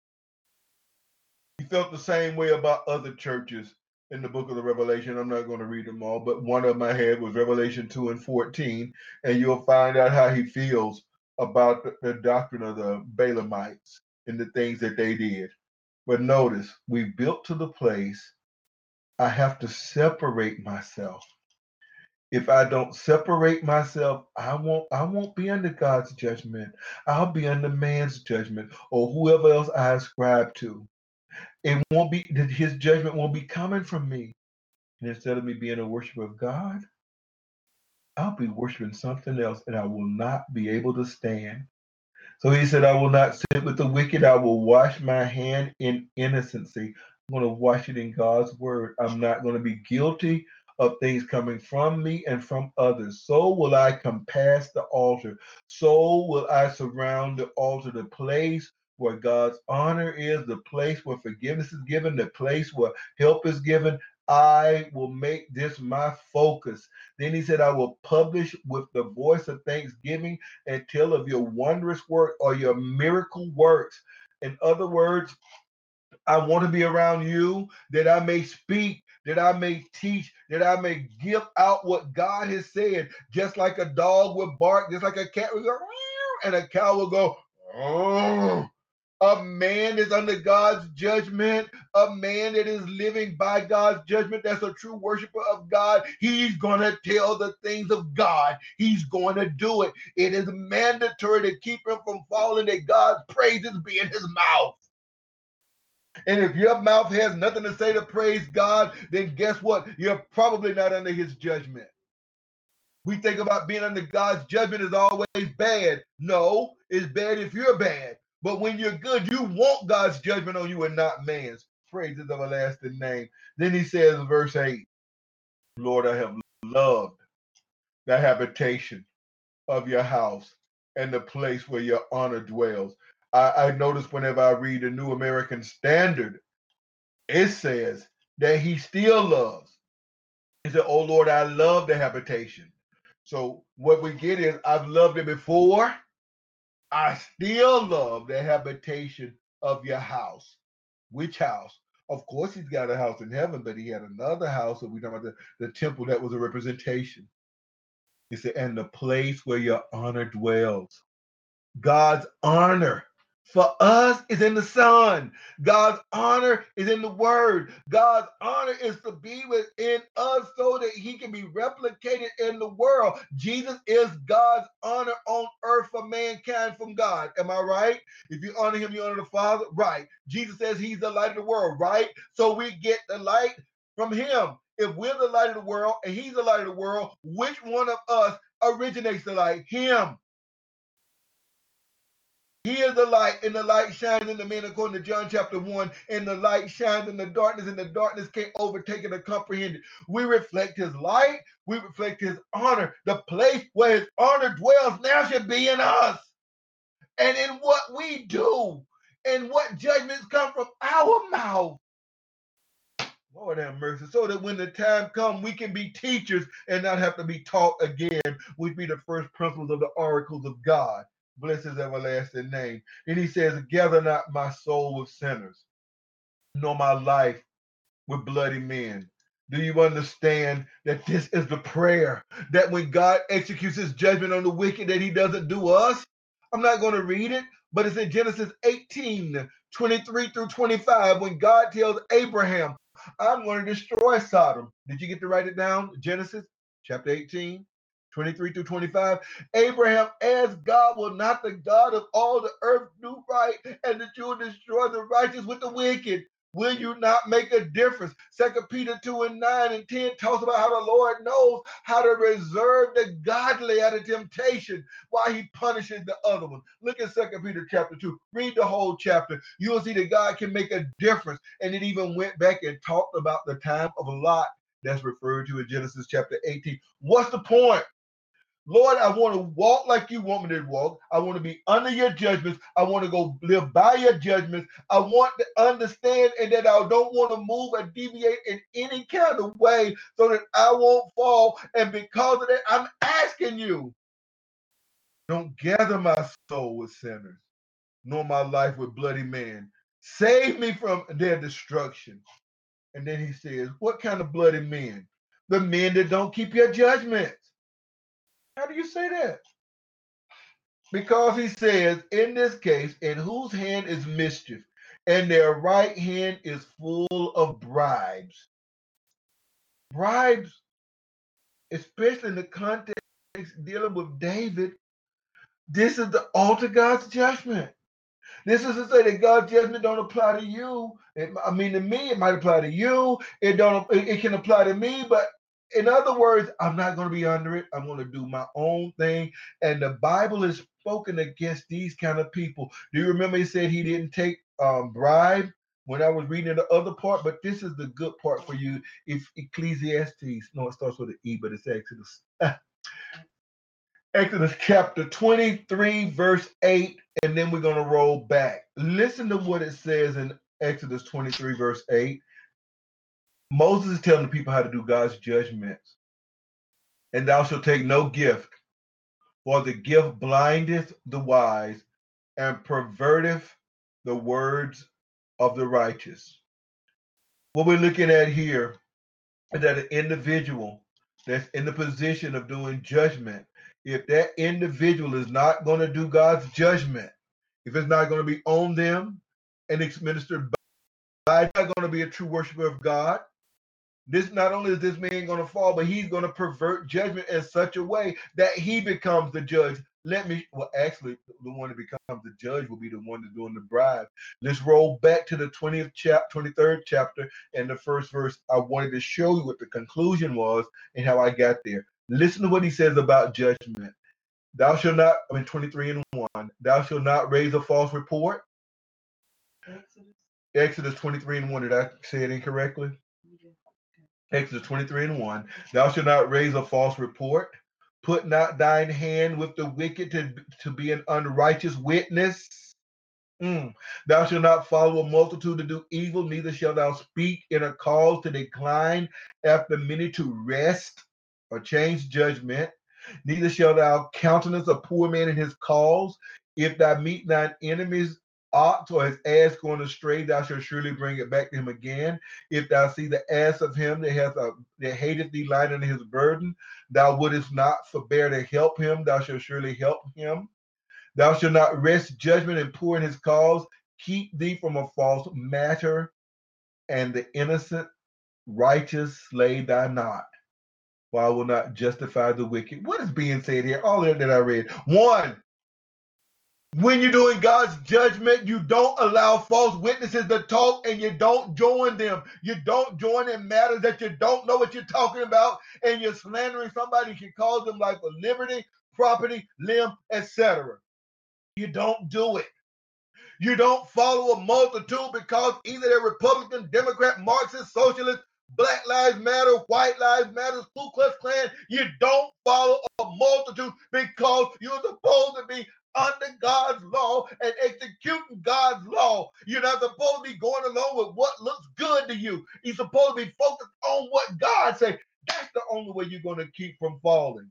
He felt the same way about other churches in the book of the Revelation. I'm not going to read them all, but one of them I had was Revelation two and fourteen, and you'll find out how he feels about the, the doctrine of the Balaamites and the things that they did. But notice, we built to the place I have to separate myself. If I don't separate myself, I won't I won't be under God's judgment. I'll be under man's judgment or whoever else I ascribe to. It won't be his judgment won't be coming from me. And instead of me being a worshiper of God, I'll be worshiping something else and I will not be able to stand. So he said, I will not sit with the wicked. I will wash my hand in innocency. I'm going to wash it in God's word. I'm not going to be guilty of things coming from me and from others. So will I compass the altar. So will I surround the altar, the place where God's honor is, the place where forgiveness is given, the place where help is given. I will make this my focus. Then he said, I will publish with the voice of thanksgiving and tell of your wondrous work or your miracle works. In other words, I want to be around you that I may speak, that I may teach, that I may give out what God has said. Just like a dog will bark, just like a cat will go, and a cow will go, oh. A man is under God's judgment, a man that is living by God's judgment, that's a true worshiper of God. He's going to tell the things of God. He's going to do it. It is mandatory to keep him from falling, that God's praises be in his mouth. And if your mouth has nothing to say to praise God, then guess what? You're probably not under his judgment. We think about being under God's judgment is always bad. No, it's bad if you're bad. But when you're good, you want God's judgment on you and not man's. Praise his everlasting name. Then he says in verse eight, Lord, I have loved the habitation of your house and the place where your honor dwells. I, I notice whenever I read the New American Standard, it says that he still loves. He said, oh Lord, I love the habitation. So what we get is, I've loved it before. I still love the habitation of your house. Which house? Of course, he's got a house in heaven, but he had another house. So we talk about the, the temple that was a representation. He said, and the place where your honor dwells. God's honor for us is in the Son. God's honor is in the Word. God's honor is to be within us so that he can be replicated in the world. Jesus is God's honor on earth for mankind from God. Am I right? If you honor him, you honor the Father. Right. Jesus says he's the light of the world. Right. So we get the light from him. If we're the light of the world and he's the light of the world, which one of us originates the light? Him. He is the light, and the light shines in the man, according to John chapter one, and the light shines in the darkness, and the darkness can't overtake it or comprehend it. We reflect his light, we reflect his honor. The place where his honor dwells now should be in us. And in what we do, and what judgments come from our mouth. Lord have mercy, so that when the time comes, we can be teachers and not have to be taught again. We be the first principles of the oracles of God. Bless his everlasting name. And he says, gather not my soul with sinners, nor my life with bloody men. Do you understand that this is the prayer? That when God executes his judgment on the wicked, that he doesn't do us? I'm not going to read it, but it's in Genesis eighteen, twenty-three through twenty-five, when God tells Abraham, I'm going to destroy Sodom. Did you get to write it down? Genesis chapter eighteen, twenty-three through twenty-five. Abraham asked God, will not the God of all the earth do right, and that you will destroy the righteous with the wicked? Will you not make a difference? Second Peter two and nine and ten talks about how the Lord knows how to reserve the godly out of temptation while he punishes the other one. Look at Second Peter chapter two. Read the whole chapter. You will see that God can make a difference. And it even went back and talked about the time of Lot that's referred to in Genesis chapter eighteen. What's the point? Lord, I want to walk like you want me to walk. I want to be under your judgments. I want to go live by your judgments. I want to understand and that I don't want to move or deviate in any kind of way so that I won't fall. And because of that, I'm asking you, don't gather my soul with sinners, nor my life with bloody men. Save me from their destruction. And then he says, what kind of bloody men? The men that don't keep your judgments. How do you say that? Because he says, in this case, in whose hand is mischief, and their right hand is full of bribes. Bribes, especially in the context dealing with David, this is the altar God's judgment. This is to say that God's judgment don't apply to you. It, I mean, to me, it might apply to you. It don't. It, it can apply to me, but in other words, I'm not going to be under it. I'm going to do my own thing. And the Bible is spoken against these kind of people. Do you remember he said he didn't take um, bribe when I was reading the other part? But this is the good part for you. If Ecclesiastes, no, it starts with an E, but it's Exodus. Exodus chapter twenty-three, verse eight, and then we're going to roll back. Listen to what it says in Exodus twenty-three, verse eight. Moses is telling the people how to do God's judgments. And thou shalt take no gift, for the gift blindeth the wise and perverteth the words of the righteous. What we're looking at here is that an individual that's in the position of doing judgment, if that individual is not going to do God's judgment, if it's not going to be on them and it's ministered by, it's not going to be a true worshiper of God. This not only is this man going to fall, but he's going to pervert judgment in such a way that he becomes the judge. Let me, well, actually, the one that becomes the judge will be the one that's doing the bribe. Let's roll back to the twentieth chapter, twenty-third chapter, and the first verse. I wanted to show you what the conclusion was and how I got there. Listen to what he says about judgment. Thou shalt not, I mean, twenty-three and one, thou shalt not raise a false report. Exodus, Exodus twenty-three and one, did I say it incorrectly? Exodus twenty-three and one, thou shalt not raise a false report. Put not thine hand with the wicked to, to be an unrighteous witness. Mm. Thou shalt not follow a multitude to do evil, neither shalt thou speak in a cause to decline after many to rest or change judgment. Neither shalt thou countenance a poor man in his cause. If thou meet thine enemies ox or his ass going astray, thou shalt surely bring it back to him again. If thou see the ass of him that hath a, that hateth thee lying under his burden, thou wouldest not forbear to help him, thou shalt surely help him. Thou shalt not rest judgment and pour in his cause. Keep thee from a false matter, and the innocent righteous slay thou not, for I will not justify the wicked. What is being said here? All that that I read. One, when you're doing God's judgment, you don't allow false witnesses to talk and you don't join them. You don't join in matters that you don't know what you're talking about, and you're slandering somebody who can cause them life of liberty, property, limb, et cetera. You don't do it. You don't follow a multitude because either they're Republican, Democrat, Marxist, Socialist, Black Lives Matter, White Lives Matter, Ku Klux Klan. You don't follow a multitude because you're supposed to be under God's law and executing God's law. You're not supposed to be going along with what looks good to you. You're supposed to be focused on what God says. That's the only way you're going to keep from falling.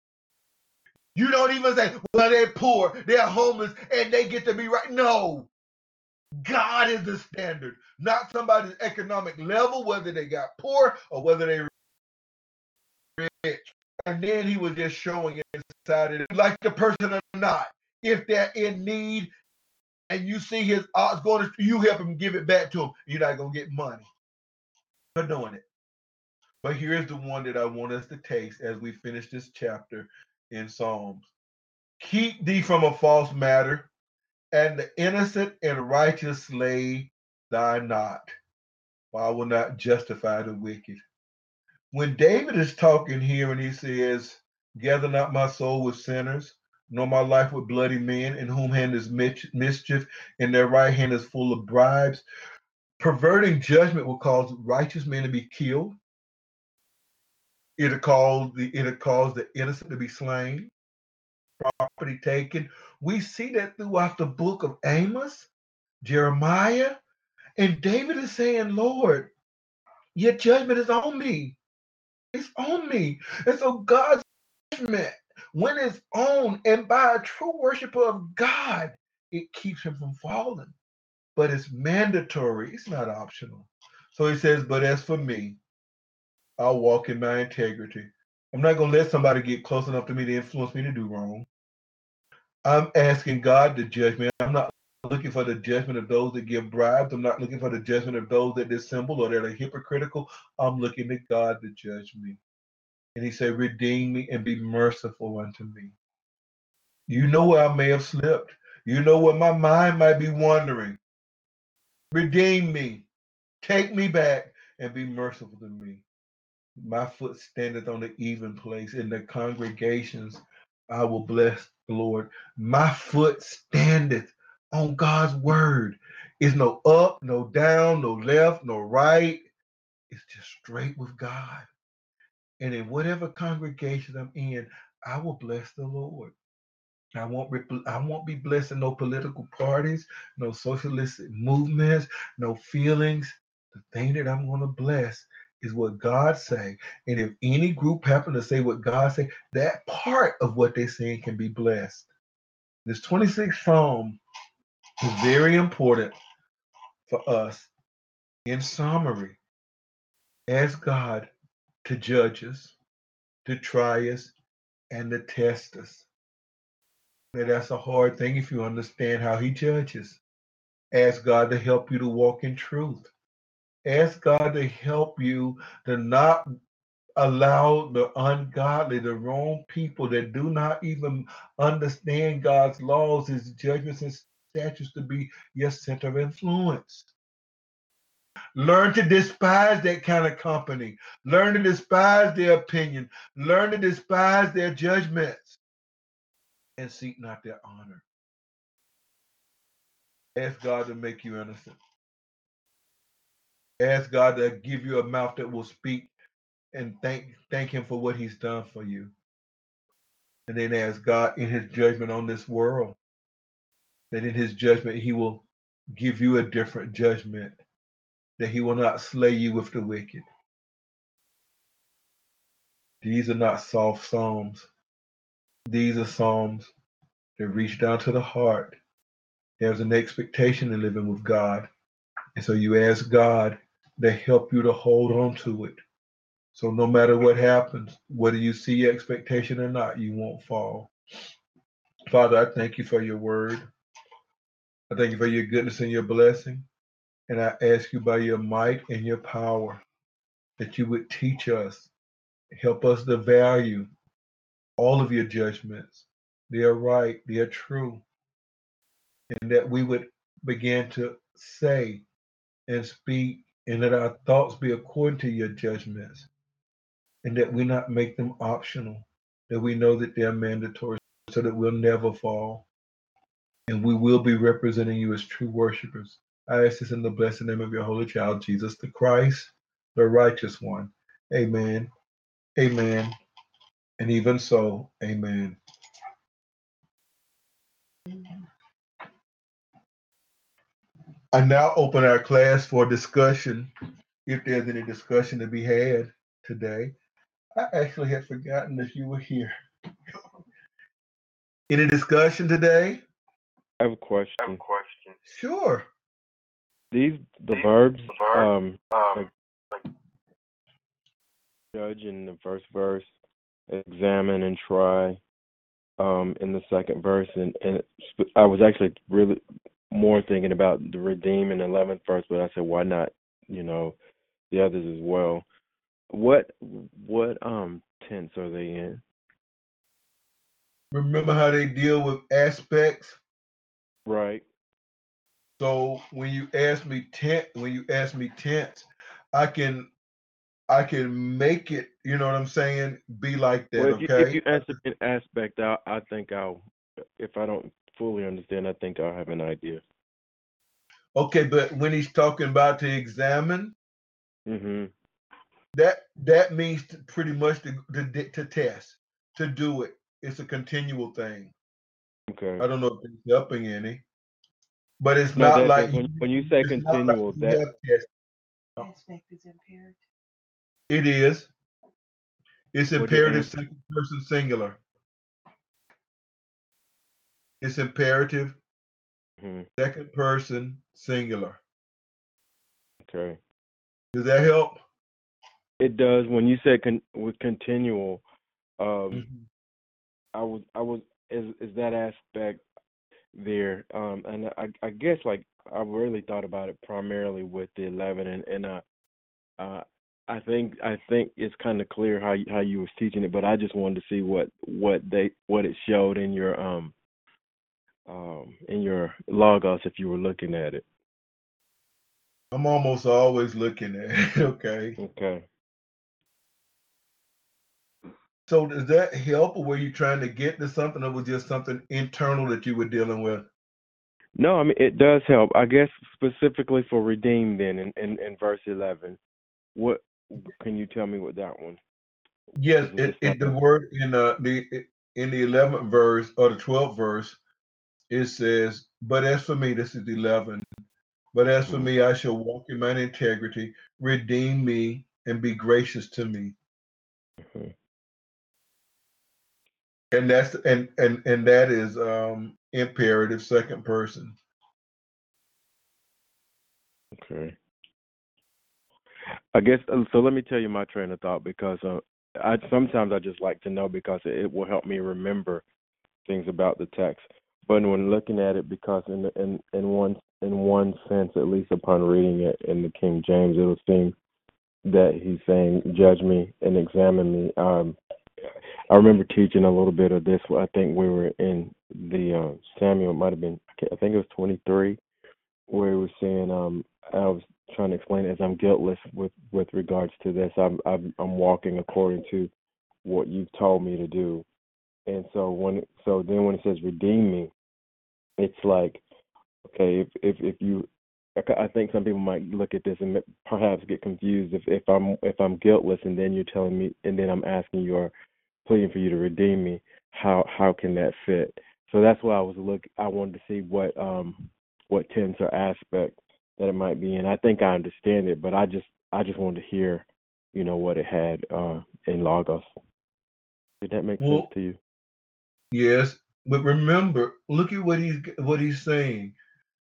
You don't even say, well, they're poor, they're homeless, and they get to be right. No. God is the standard, not somebody's economic level, whether they got poor or whether they rich. And then he was just showing inside it, like the person or not. If they're in need and you see his ox going to, you help him give it back to him. You're not going to get money for doing it. But here's the one that I want us to taste as we finish this chapter in Psalms. Keep thee from a false matter, and the innocent and righteous slay thy not, for I will not justify the wicked. When David is talking here and he says, gather not my soul with sinners, nor my life with bloody men, in whom hand is mischief, and their right hand is full of bribes. Perverting judgment will cause righteous men to be killed. It'll cause the it'll cause the innocent to be slain, property taken. We see that throughout the book of Amos, Jeremiah, and David is saying, Lord, your judgment is on me. It's on me. And so God's judgment, when it's on and by a true worshiper of God, it keeps him from falling. But it's mandatory. It's not optional. So he says, but as for me, I'll walk in my integrity. I'm not going to let somebody get close enough to me to influence me to do wrong. I'm asking God to judge me. I'm not looking for the judgment of those that give bribes. I'm not looking for the judgment of those that dissemble or that are hypocritical. I'm looking at God to judge me. And he said, redeem me and be merciful unto me. You know where I may have slipped. You know where my mind might be wandering. Redeem me. Take me back and be merciful to me. My foot standeth on the even place. In the congregations, I will bless the Lord. My foot standeth on God's word. It's no up, no down, no left, no right. It's just straight with God. And in whatever congregation I'm in, I will bless the Lord. I won't, I won't be blessing no political parties, no socialistic movements, no feelings. The thing that I'm going to bless is what God say. And if any group happen to say what God say, that part of what they're saying can be blessed. This twenty-sixth Psalm is very important for us. In summary, ask God to judge us, to try us, and to test us. Now, that's a hard thing if you understand how he judges. Ask God to help you to walk in truth. Ask God to help you to not allow the ungodly, the wrong people that do not even understand God's laws, his judgments and statutes to be your center of influence. Learn to despise that kind of company. Learn to despise their opinion. Learn to despise their judgments and seek not their honor. Ask God to make you innocent. Ask God to give you a mouth that will speak and thank thank him for what he's done for you. And then ask God in his judgment on this world, that in his judgment he will give you a different judgment, that he will not slay you with the wicked. These are not soft psalms. These are psalms that reach down to the heart. There's an expectation in living with God. And so you ask God to help you to hold on to it. So no matter what happens, whether you see your expectation or not, you won't fall. Father, I thank you for your word. I thank you for your goodness and your blessing. And I ask you by your might and your power that you would teach us, help us to value all of your judgments. They are right, they are true. And that we would begin to say and speak, and that our thoughts be according to your judgments, and that we not make them optional, that we know that they're mandatory so that we'll never fall. And we will be representing you as true worshipers. I ask this in the blessed name of your holy child, Jesus the Christ, the righteous one. Amen. Amen. And even so, amen. I now open our class for discussion, if there's any discussion to be had today. I actually had forgotten that you were here. Any discussion today? I have a question. I have a question. Sure. These the These, verbs, the verbs um, um like, like judge in the first verse, examine and try, um, in the second verse, and, and I was actually really more thinking about the redeem in the eleventh verse, but I said why not, you know, the others as well. What what um tense are they in? Remember how they deal with aspects? Right. So when you ask me tense, when you ask me tense, I can I can make it, you know what I'm saying, be like Well, that, if you if okay? you answer an aspect, I I think I'll. If I don't fully understand, I think I'll have an idea. Okay, but when he's talking about to examine, Mhm. that that means to pretty much to, to to test, to do it. It's a continual thing. Okay. I don't know if it's helping any, but it's No, not that like that you, when when you say it's not like continual, you that have tests. Aspect is imperative. It is. It's what did imperative Ann? second person singular. It's imperative Mhm. second person singular. Okay. Does that help? It does. When you said con- with continual, um, Mhm. I was I was is is that aspect there? Um, and I I guess like I really thought about it primarily with the eleven, and and uh, uh I think I think it's kind of clear how you, how you was teaching it, but I just wanted to see what what they what it showed in your um um in your logos if you were looking at it. I'm almost always looking at it, okay? Okay. So does that help, or were you trying to get to something, or was just something internal that you were dealing with? No, I mean it does help. I guess specifically for redeem then in, in, in verse eleven. What can you tell me with that one? Yes, Because we it, just it talked the about. word in uh, the in the eleventh verse or the twelfth verse, it says, "But as for me," this is eleven. "But as for Mhm. me, I shall walk in mine integrity, redeem me, and be gracious to me." Mhm. And that's and and and that is um imperative second person. Okay. I guess uh, so. Let me tell you my train of thought because uh, I sometimes I just like to know because it, it will help me remember things about the text. But when looking at it, because in in in one in one sense, at least upon reading it in the King James, it would seem that he's saying, "Judge me and examine me." Um, I remember teaching a little bit of this. I think we were in the uh, Samuel. It might have been. I think it was twenty-three, where he was saying, um, I was trying to explain it as I'm guiltless with with regards to this. I'm I'm, I'm walking according to what you've told me to do. And so when so then when it says redeem me, it's like okay, if if if you, I think some people might look at this and perhaps get confused if if I'm if I'm guiltless and then you're telling me and then I'm asking you or pleading for you to redeem me, how how can that fit? So that's why I was look I wanted to see what um what tense or aspect that it might be in. I think I understand it, but I just I just wanted to hear, you know, what it had uh in Logos. Did that make sense Well, to you? yes, but remember, look at what he's what he's saying.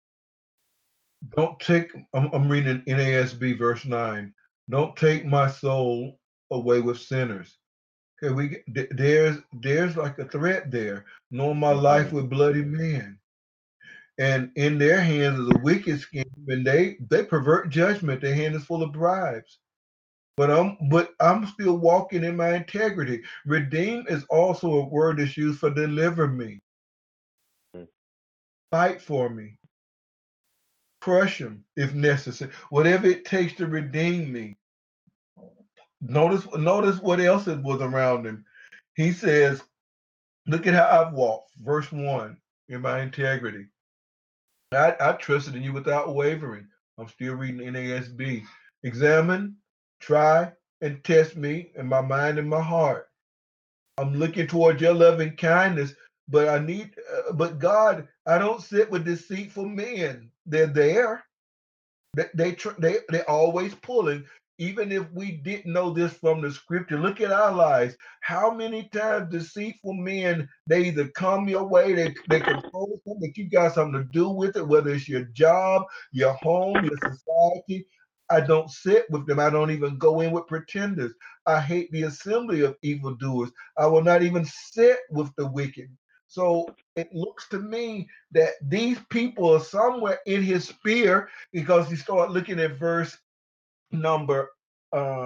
Don't take. I'm, I'm reading N A S B verse nine. Don't take my soul away with sinners. Okay, we there's there's like a threat there. Knowing my life Mhm. with bloody men, and in their hands is a wicked scheme, and they they pervert judgment. Their hand is full of bribes. But I'm but I'm still walking in my integrity. Redeem is also a word that's used for deliver me, fight for me, crush them if necessary. Whatever it takes to redeem me. Notice notice what else it was around him. He says, look at how I've walked. Verse one, in my integrity. I, I trusted in you without wavering. I'm still reading N A S B. Examine, try, and test me in my mind and my heart. I'm looking toward your loving kindness, but I need, uh, but God, I don't sit with deceitful men. They're there. They they tr- they they're always pulling. Even if we didn't know this from the scripture, look at our lives. How many times deceitful men they either come your way, they they control something that you got something to do with it, whether it's your job, your home, your society. I don't sit with them. I don't even go in with pretenders. I hate the assembly of evildoers. I will not even sit with the wicked. So it looks to me that these people are somewhere in his sphere because you start looking at verse number um,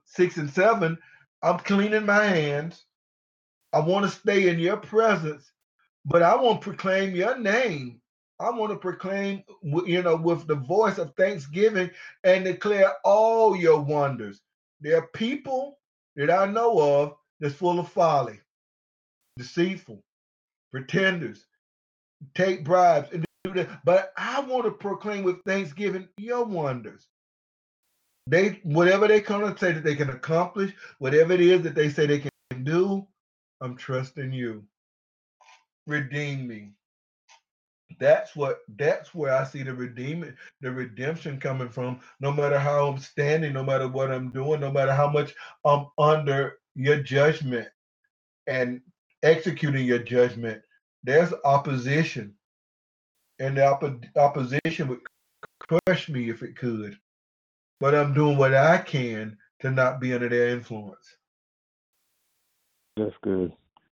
six and seven, I'm cleaning my hands. I want to stay in your presence, but I want to proclaim your name. I want to proclaim, you know, with the voice of thanksgiving and declare all your wonders. There are people that I know of that's full of folly, deceitful, pretenders, take bribes, and do that. But I want to proclaim with thanksgiving your wonders. They whatever they come and say that they can accomplish, whatever it is that they say they can do, I'm trusting you. Redeem me. That's what that's where I see the redeeming, the redemption coming from. No matter how I'm standing, no matter what I'm doing, no matter how much I'm under your judgment and executing your judgment, there's opposition. And the oppo- opposition would crush me if it could. But I'm doing what I can to not be under their influence. That's good.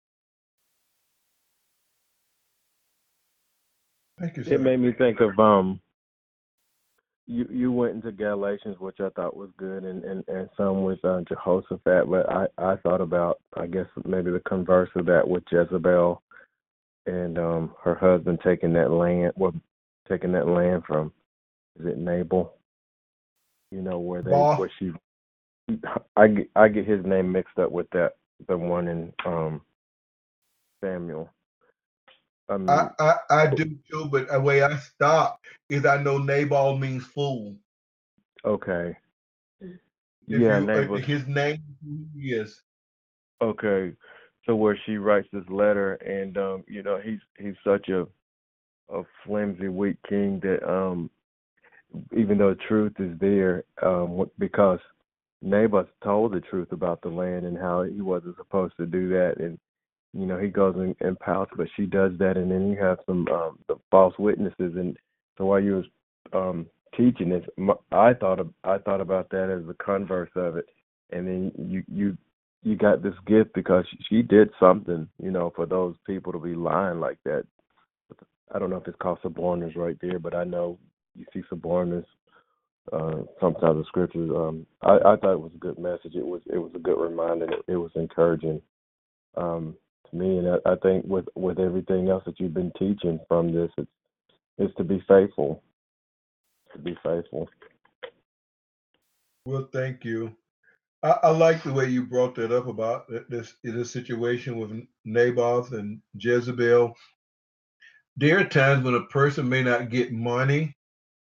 Thank you, sir. It made me think of um. You you went into Galatians, which I thought was good, and, and, and some with uh, Jehoshaphat. But I, I thought about, I guess, maybe the converse of that with Jezebel and um, her husband taking that land, well, taking that land from, is it Nabal? You know, where they, Boss. where she, I get, I get his name mixed up with that, the one in um, Samuel. I mean, I, I, I do too, but the way I stop is I know Nabal means fool. okay. If Yeah, you, uh, Nabal. his name is. Okay, so where she writes this letter, and um, you know, he's he's such a a flimsy, weak king that um, even though truth is there, um, because Naboth told the truth about the land and how he wasn't supposed to do that, and you know, he goes and, and pouts, but she does that, and then you have some um, the false witnesses, and so while you was um, teaching this, I thought of, I thought about that as the converse of it, and then you you you got this gift because she did something, you know, for those people to be lying like that. I don't know if it's called suborners right there, but I know you see suborners uh, sometimes in scriptures. Um, I, I thought it was a good message. It was it was a good reminder. It, it was encouraging. Um, to me, and I, I think with, with everything else that you've been teaching from this, it's, it's to be faithful, to be faithful. Well, thank you. I, I like the way you brought that up about this this situation with Naboth and Jezebel. There are times when a person may not get money,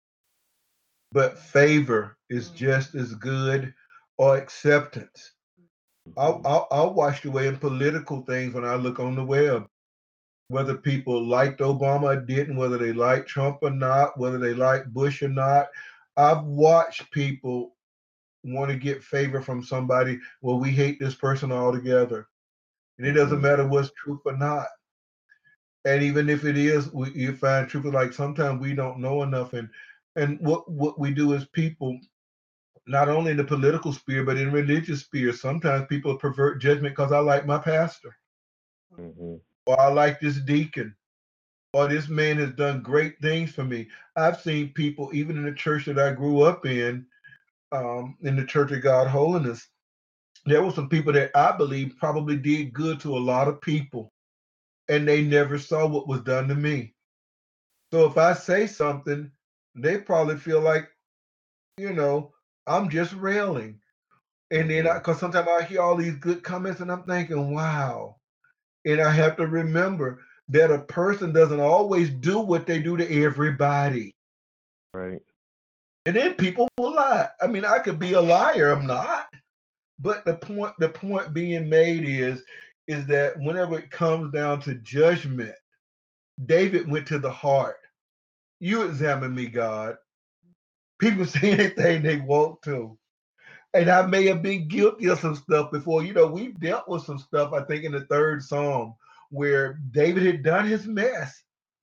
but favor is just as good, or acceptance. I'll, I'll, I'll wash away in political things when I look on the web. Whether people liked Obama or didn't, whether they like Trump or not, whether they like Bush or not. I've watched people want to get favor from somebody. Well, we hate this person altogether. And it doesn't matter what's truth or not. And even if it is, we, you find truth, like sometimes we don't know enough. And and what, what we do as people, not only in the political sphere, but in religious sphere, sometimes people pervert judgment because I like my pastor. Mm-hmm. Or I like this deacon. Or this man has done great things for me. I've seen people, even in the church that I grew up in, um, in the Church of God Holiness, there were some people that I believe probably did good to a lot of people, and they never saw what was done to me. So if I say something, they probably feel like, you know, I'm just railing. And then, because sometimes I hear all these good comments, and I'm thinking, wow. And I have to remember that a person doesn't always do what they do to everybody. Right. And then people will lie. I mean, I could be a liar. I'm not. But the point, the point being made is, is that whenever it comes down to judgment, David went to the heart. You examine me, God. People say anything they want to. And I may have been guilty of some stuff before. You know, we've dealt with some stuff, I think, in the third Psalm where David had done his mess.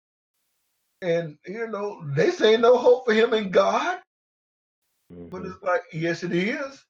And, you know, they say no hope for him in God. Mm-hmm. But it's like, yes, it is.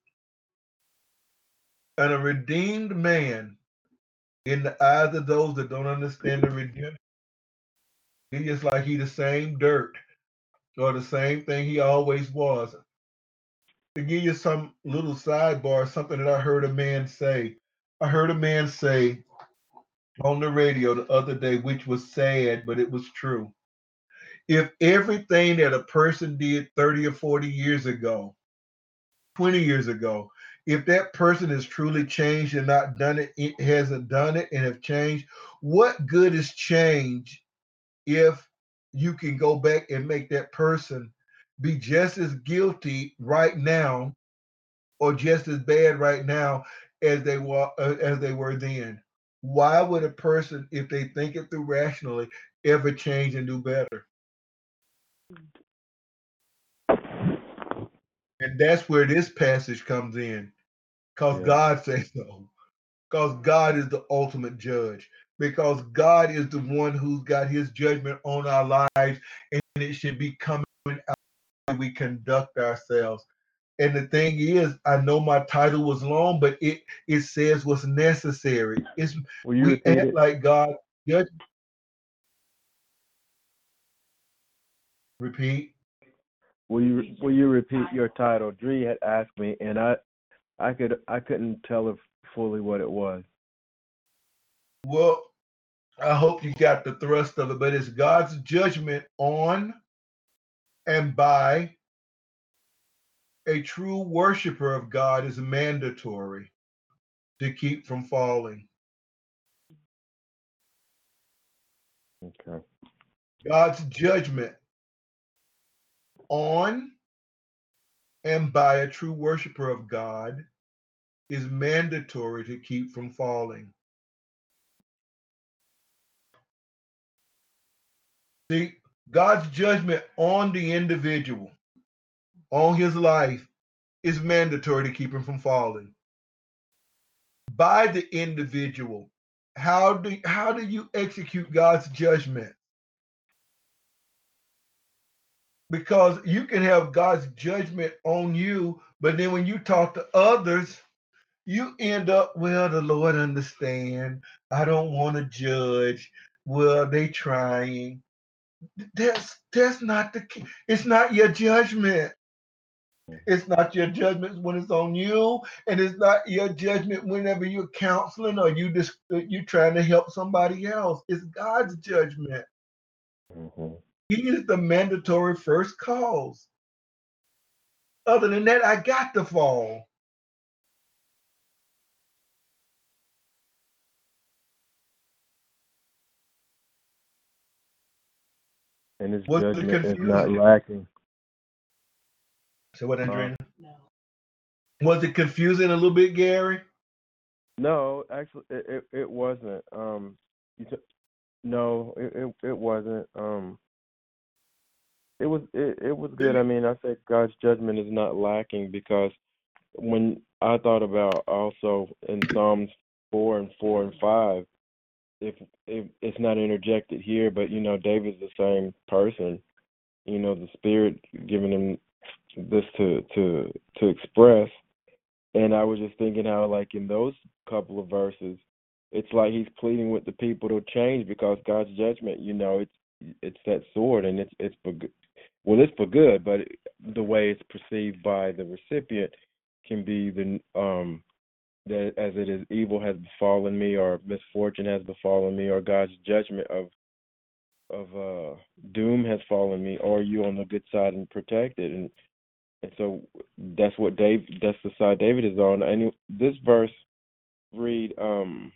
And a redeemed man, in the eyes of those that don't understand the redemption, he's just like he the same dirt or the same thing he always was. to give you some little sidebar, something that I heard a man say. I heard a man say on the radio the other day, which was sad, but it was true. If everything that a person did thirty or forty years ago, twenty years ago, if that person has truly changed and not done it, it hasn't done it and have changed, what good is change if you can go back and make that person be just as guilty right now or just as bad right now as they were uh, as they were then? Why would a person, if they think it through rationally, ever change and do better? And that's where this passage comes in, because Yeah. God says so. Because God is the ultimate judge. Because God is the one who's got his judgment on our lives, and it should be coming out how we conduct ourselves. And the thing is, I know my title was long, but it it says what's necessary. It's Will you we repeat act it? like God judge. Repeat. Will you will you repeat your title? Dree had asked me, and I I could I couldn't tell her fully what it was. Well, I hope you got the thrust of it, but it's God's judgment on and by a true worshiper of God is mandatory to keep from falling. Okay. God's judgment on and by a true worshiper of God is mandatory to keep from falling. See, God's judgment on the individual, on his life, is mandatory to keep him from falling. By the individual, how do how do you execute God's judgment? Because you can have God's judgment on you, but then when you talk to others, you end up, well, the Lord understand. I don't want to judge. Well, they trying. That's that's not the key. It's not your judgment. It's not your judgment when it's on you, and it's not your judgment whenever you're counseling or you just you trying to help somebody else. It's God's judgment. Mm-hmm. He is the mandatory first cause. Other than that, I got to fall. And his Was it judgment is not confusing? lacking. So what, Uh, Andrea? No. Was it confusing a little bit, Gary? no, actually, it, it, it wasn't. Um, you t- no, it, it it wasn't. Um, it was it, it was good. I mean, I think God's judgment is not lacking because when I thought about also in Psalms four and four and five, if if it's not interjected here, but you know, David's the same person. You know, the Spirit giving him this to to to express. And I was just thinking how, like, in those couple of verses, it's like he's pleading with the people to change because God's judgment, you know, it's it's that sword, and it's it's for good. Well, it's for good, but the way it's perceived by the recipient can be the um that as it is evil has befallen me, or misfortune has befallen me, or God's judgment of of uh doom has fallen me, or you on the good side and protected. And and so that's what Dave that's the side David is on. And this verse read um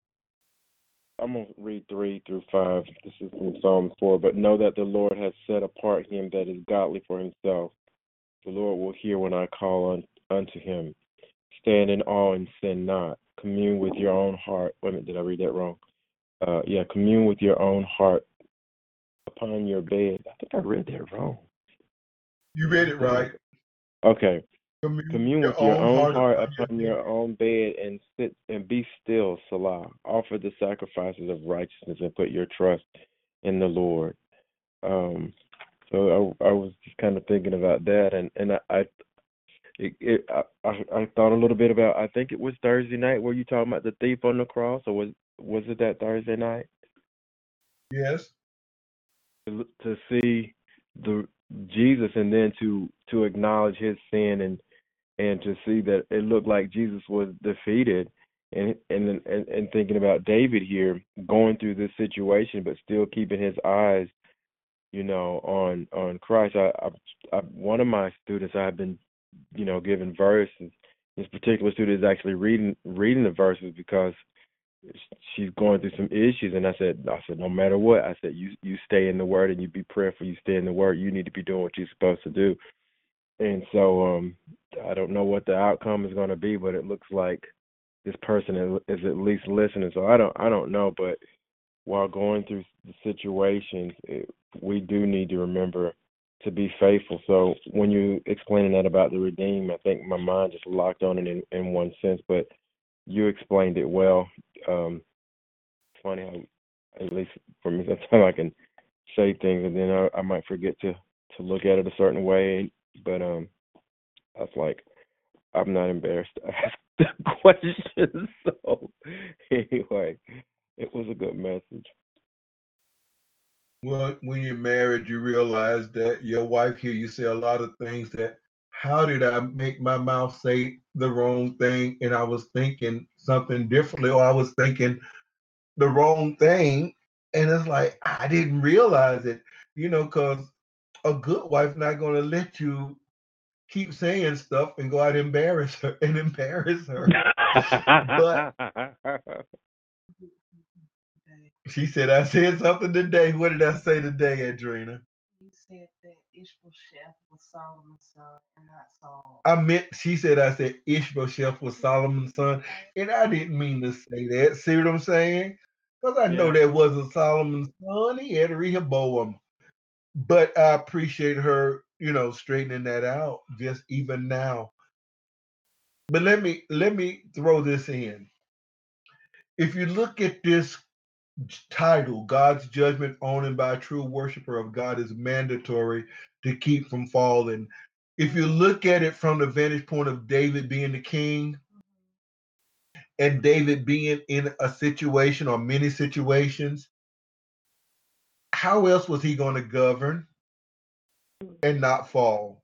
I'm gonna read three through five. This is from Psalm four. But know that the Lord has set apart him that is godly for himself. The Lord will hear when I call on, unto him. Stand in awe and sin not. Commune with your own heart. Wait a minute, did I read that wrong? Uh, yeah, commune with your own heart upon your bed. I think I read that wrong. You read it right. Okay. Commune, Commune your with your own own heart heart upon upon your your own bed and sit and be still, Salah. Offer the sacrifices of righteousness and put your trust in the Lord. Um, so I, I was just kind of thinking about that, and and I, I it, it I, I I thought a little bit about. I think it was Thursday night. Were you talking about the thief on the cross, or was was it that Thursday night? Yes. To, to see the Jesus, and then to to acknowledge his sin and and to see that it looked like Jesus was defeated, and and and, and thinking about David here going through this situation, but still keeping his eyes, you know, on on Christ. I, I, I one of my students I have been, you know, given verses. This particular student is actually reading reading the verses because she's going through some issues, and I said, I said, no matter what, I said, you you stay in the Word and you be prayerful. You stay in the Word. You need to be doing what you're supposed to do. And so, um, I don't know what the outcome is going to be, but it looks like this person is, is at least listening. So I don't, I don't know. But while going through the situations, it, we do need to remember to be faithful. So when you explaining that about the redeemed, I think my mind just locked on it in, in one sense, but you explained it well. Um, funny how, at least for me, sometimes I can say things and then I, I might forget to, to look at it a certain way. But um, I was like, I'm not embarrassed to ask the question. So anyway, it was a good message. Well, when you're married, you realize that your wife hear you say a lot of things that, how did I make my mouth say the wrong thing? And I was thinking something differently, or I was thinking the wrong thing. And it's like, I didn't realize it, you know, because a good wife not going to let you keep saying stuff and go out and embarrass her and embarrass her. But she said, I said something today. What did I say today, Adrena? You said that Ishbosheth was Solomon's son and not Saul. I meant, she said, I said Ishbosheth was Solomon's son. And I didn't mean to say that. See what I'm saying? Because I know Yeah. that wasn't Solomon's son. He had Rehoboam. But I appreciate her, you know, straightening that out just even now. But let me let me throw this in. If you look at this title, God's judgment on and by a true worshiper of God is mandatory to keep from falling. If you look at it from the vantage point of David being the king and David being in a situation or many situations, how else was he going to govern and not fall?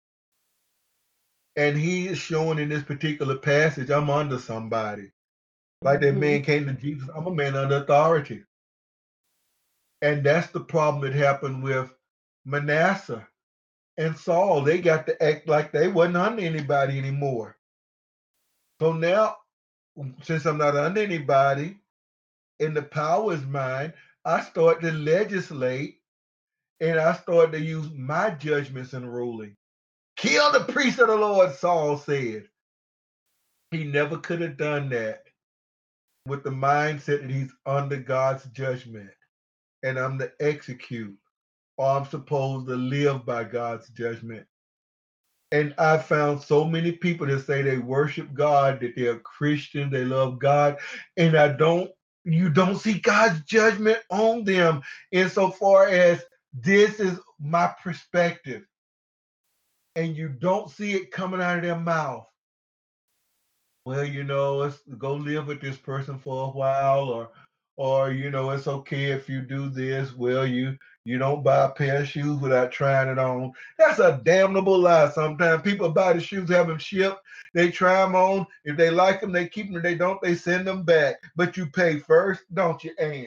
And he is showing in this particular passage, I'm under somebody. Like that man came to Jesus, I'm a man under authority. And that's the problem that happened with Manasseh and Saul. They got to act like they wasn't under anybody anymore. So now, since I'm not under anybody and the power is mine, I start to legislate and I start to use my judgments and ruling. Kill the priest of the Lord, Saul said. He never could have done that with the mindset that he's under God's judgment and I'm to execute, or I'm supposed to live by God's judgment. And I found so many people that say they worship God, that they're Christian, they love God, and I don't, you don't see God's judgment on them insofar as this is my perspective. And you don't see it coming out of their mouth. Well, you know, let's go live with this person for a while, or or you know, it's okay if you do this. Well, you you don't buy a pair of shoes without trying it on. That's a damnable lie. Sometimes people buy the shoes, have them shipped, they try them on. If they like them, they keep them. If they don't, they send them back. But you pay first, don't you, Ann?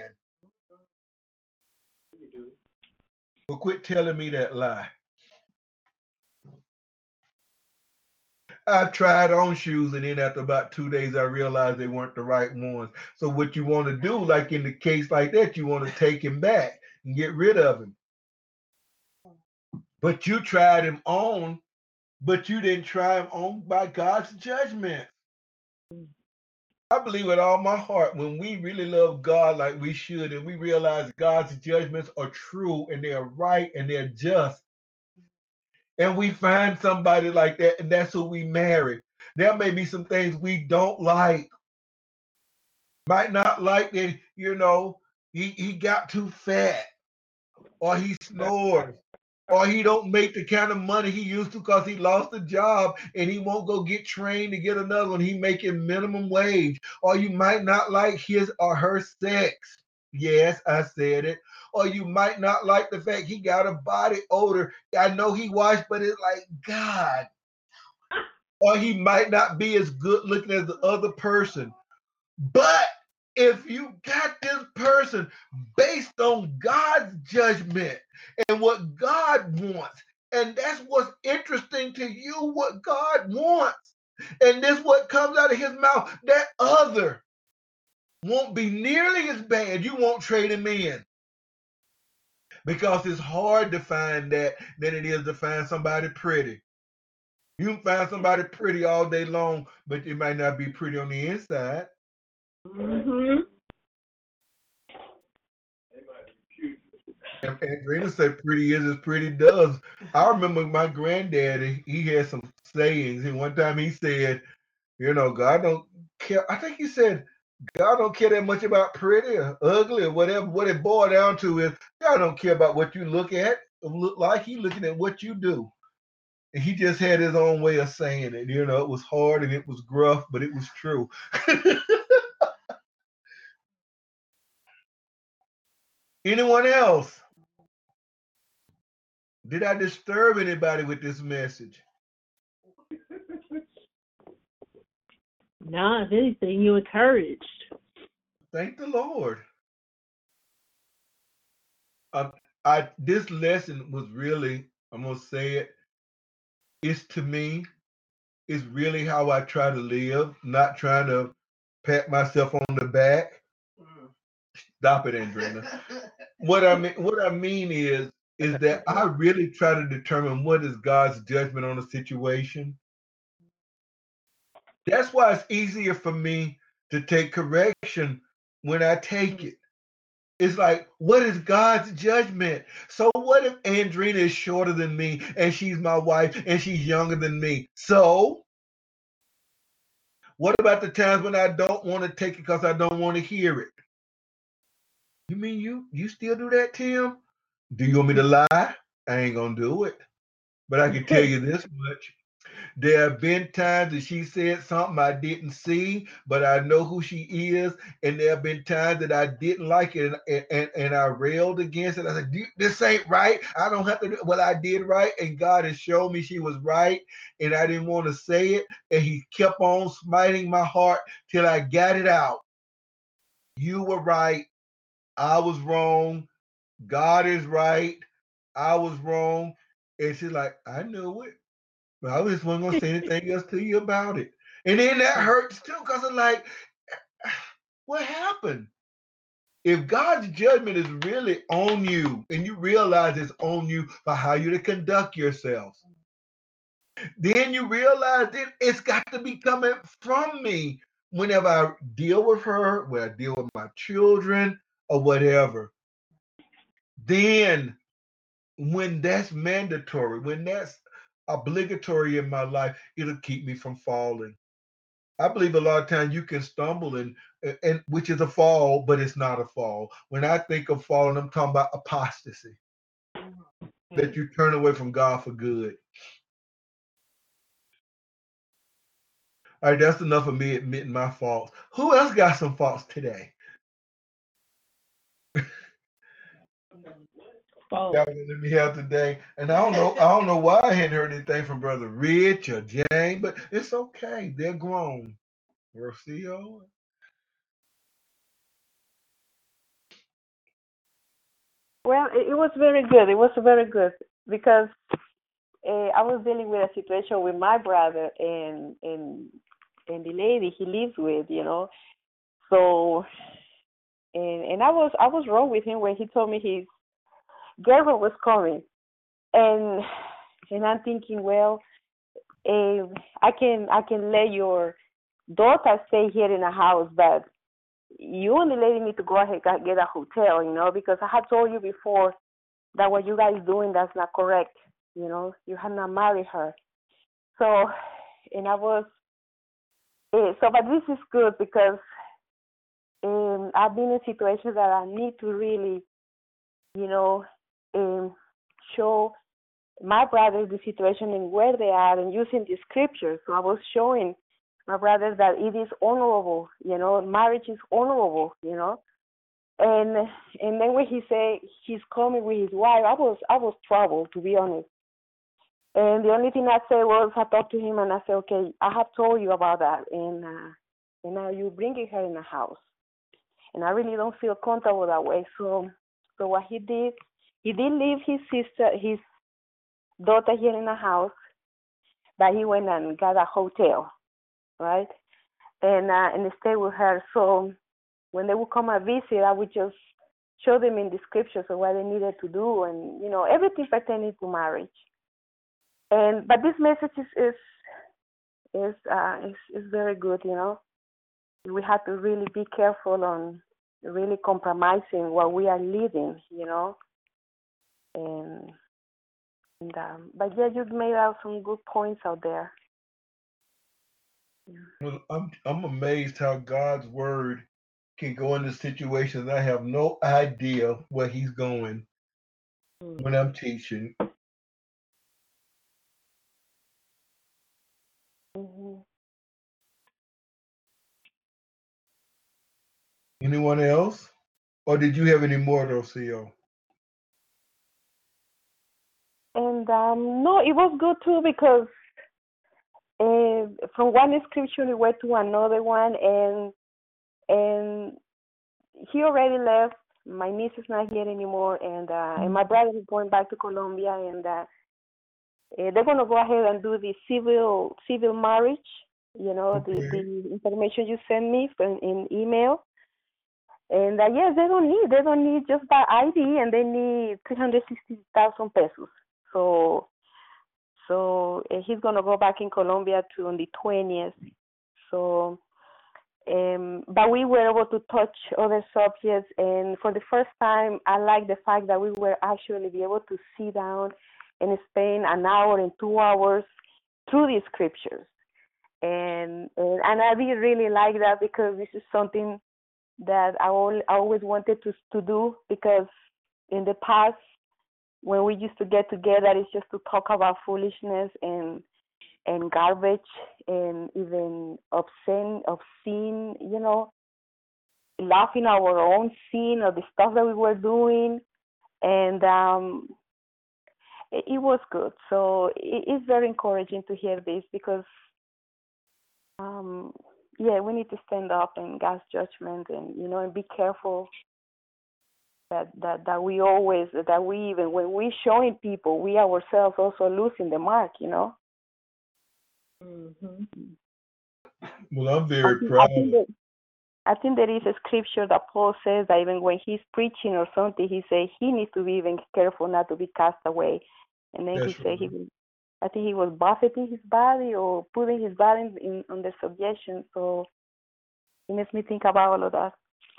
Well, quit telling me that lie. I tried on shoes, and then after about two days, I realized they weren't the right ones. So what you want to do, like in the case like that, you want to take him back and get rid of him. But you tried him on, but you didn't try him on by God's judgment. I believe with all my heart, when we really love God like we should, and we realize God's judgments are true and they're right and they're just, and we find somebody like that, and that's who we marry. There may be some things we don't like. Might not like that, you know, he, he got too fat, or he snores, or he don't make the kind of money he used to because he lost a job and he won't go get trained to get another one. He making minimum wage. Or you might not like his or her sex. Yes, I said it. Or you might not like the fact he got a body odor. I know he washed, but it's like, God, or he might not be as good looking as the other person. But if you got this person based on God's judgment and what God wants, and that's what's interesting to you, what God wants, and this what comes out of his mouth, that other won't be nearly as bad. You won't trade him in. Because it's hard to find that than it is to find somebody pretty. You can find somebody pretty all day long, but they might not be pretty on the inside. Mm-hmm. And Andrina said pretty is as pretty does. I remember my granddaddy, he had some sayings. And one time he said, you know, God don't care. I think he said, God don't care that much about pretty or ugly or whatever. What it boiled down to is God don't care about what you look at, look like. He looking at what you do. And he just had his own way of saying it. You know, it was hard and it was gruff, but it was true. Anyone else? Did I disturb anybody with this message? No, if anything, you encouraged. Thank the Lord. Uh, I this lesson was really, I'm gonna say it, it's to me, it's really how I try to live, not trying to pat myself on the back. Stop it, Andrina. What I mean, what I mean is, is that I really try to determine what is God's judgment on a situation. That's why it's easier for me to take correction when I take it. It's like, what is God's judgment? So what if Andrina is shorter than me and she's my wife and she's younger than me? So what about the times when I don't want to take it because I don't want to hear it? You mean you you still do that, Tim? Do you want me to lie? I ain't gonna do it. But I can tell you this much. There have been times that she said something I didn't see, but I know who she is. And there have been times that I didn't like it and, and, and I railed against it. I said, this ain't right. I don't have to do it. Well, I did right. And God has shown me she was right. And I didn't want to say it. And he kept on smiting my heart till I got it out. You were right. I was wrong. God is right. I was wrong. And she's like, I knew it. But I just wasn't gonna say anything else to you about it. And then that hurts too, because I'm like, what happened? If God's judgment is really on you and you realize it's on you for how you to conduct yourself, then you realize that it's got to be coming from me whenever I deal with her, when I deal with my children or whatever. Then when that's mandatory, when that's obligatory in my life, it'll keep me from falling. I believe a lot of times you can stumble and and which is a fall, but it's not a fall. When I think of falling, I'm talking about apostasy. Mm-hmm. That you turn away from God for good. All right, that's enough of me admitting my faults. Who else got some faults today? Oh. That was let me have today. And I don't know, I don't know why I hadn't heard anything from Brother Rich or Jane, but it's okay. They're grown. Rocio. Well, it, it was very good. It was very good because uh, I was dealing with a situation with my brother and and and the lady he lives with, you know. So, and and I was I was wrong with him when he told me his girlfriend was coming, and and I'm thinking, well, uh, I can I can let your daughter stay here in the house, but you and the lady need to go ahead and get a hotel, you know, because I had told you before that what you guys doing, that's not correct, you know. You have not married her. So, and I was, uh, so, but this is good because um, I've been in situations that I need to really, you know, um, show my brothers the situation and where they are and using the scriptures. So I was showing my brothers that it is honorable, you know, marriage is honorable, you know. And and then when he said he's coming with his wife, I was I was troubled, to be honest. And the only thing I said was I talked to him and I said, okay, I have told you about that, and uh, and now you're bringing her in the house, and I really don't feel comfortable that way. So so what he did, he did leave his sister, his daughter here in the house, but he went and got a hotel, right, and uh, and stayed with her. So when they would come and visit, I would just show them in the scriptures of what they needed to do, and you know everything pertaining to marriage. And but this message is is is uh, is, is very good. You know, we have to really be careful on really compromising what we are leading. You know, and and um, but yeah, you've made out some good points out there. Yeah. Well, I'm I'm amazed how God's word can go into situations I have no idea where He's going Mm. when I'm teaching. Mhm. Anyone else? Or did you have any more, Rocio? And um, no, it was good too because uh, from one scripture we went to another one, and and he already left. My niece is not here anymore, and uh, and my brother is going back to Colombia, and uh, uh, they're gonna go ahead and do the civil civil marriage. You know, the, Okay. the information you sent me from in email. And uh, yes, they don't need they don't need just the I D, and they need three hundred sixty thousand pesos. So so uh, he's gonna go back in Colombia to on the twentieth. So. Um, but we were able to touch other subjects, and for the first time, I like the fact that we were actually be able to sit down and spend an hour and two hours through the scriptures, and and, and I did really like that because this is something that I, al- I always wanted to to do, because in the past when we used to get together, it's just to talk about foolishness and and garbage and even obscene, obscene, you know, laughing at our own sin or the stuff that we were doing. And um, it, it was good. So it, it's very encouraging to hear this because, um, yeah, we need to stand up in God's judgment and, you know, and be careful that, that, that we always, that we even, when we showing people, we ourselves also losing the mark, you know. Mhm. Well, I'm I very think, I proud. think that I think there is a scripture that Paul says that even when he's preaching or something, he says he needs to be even careful not to be cast away. And then That's he said he right. was, I think he was buffeting his body or putting his body in, in under subjection. So it makes me think about all of that.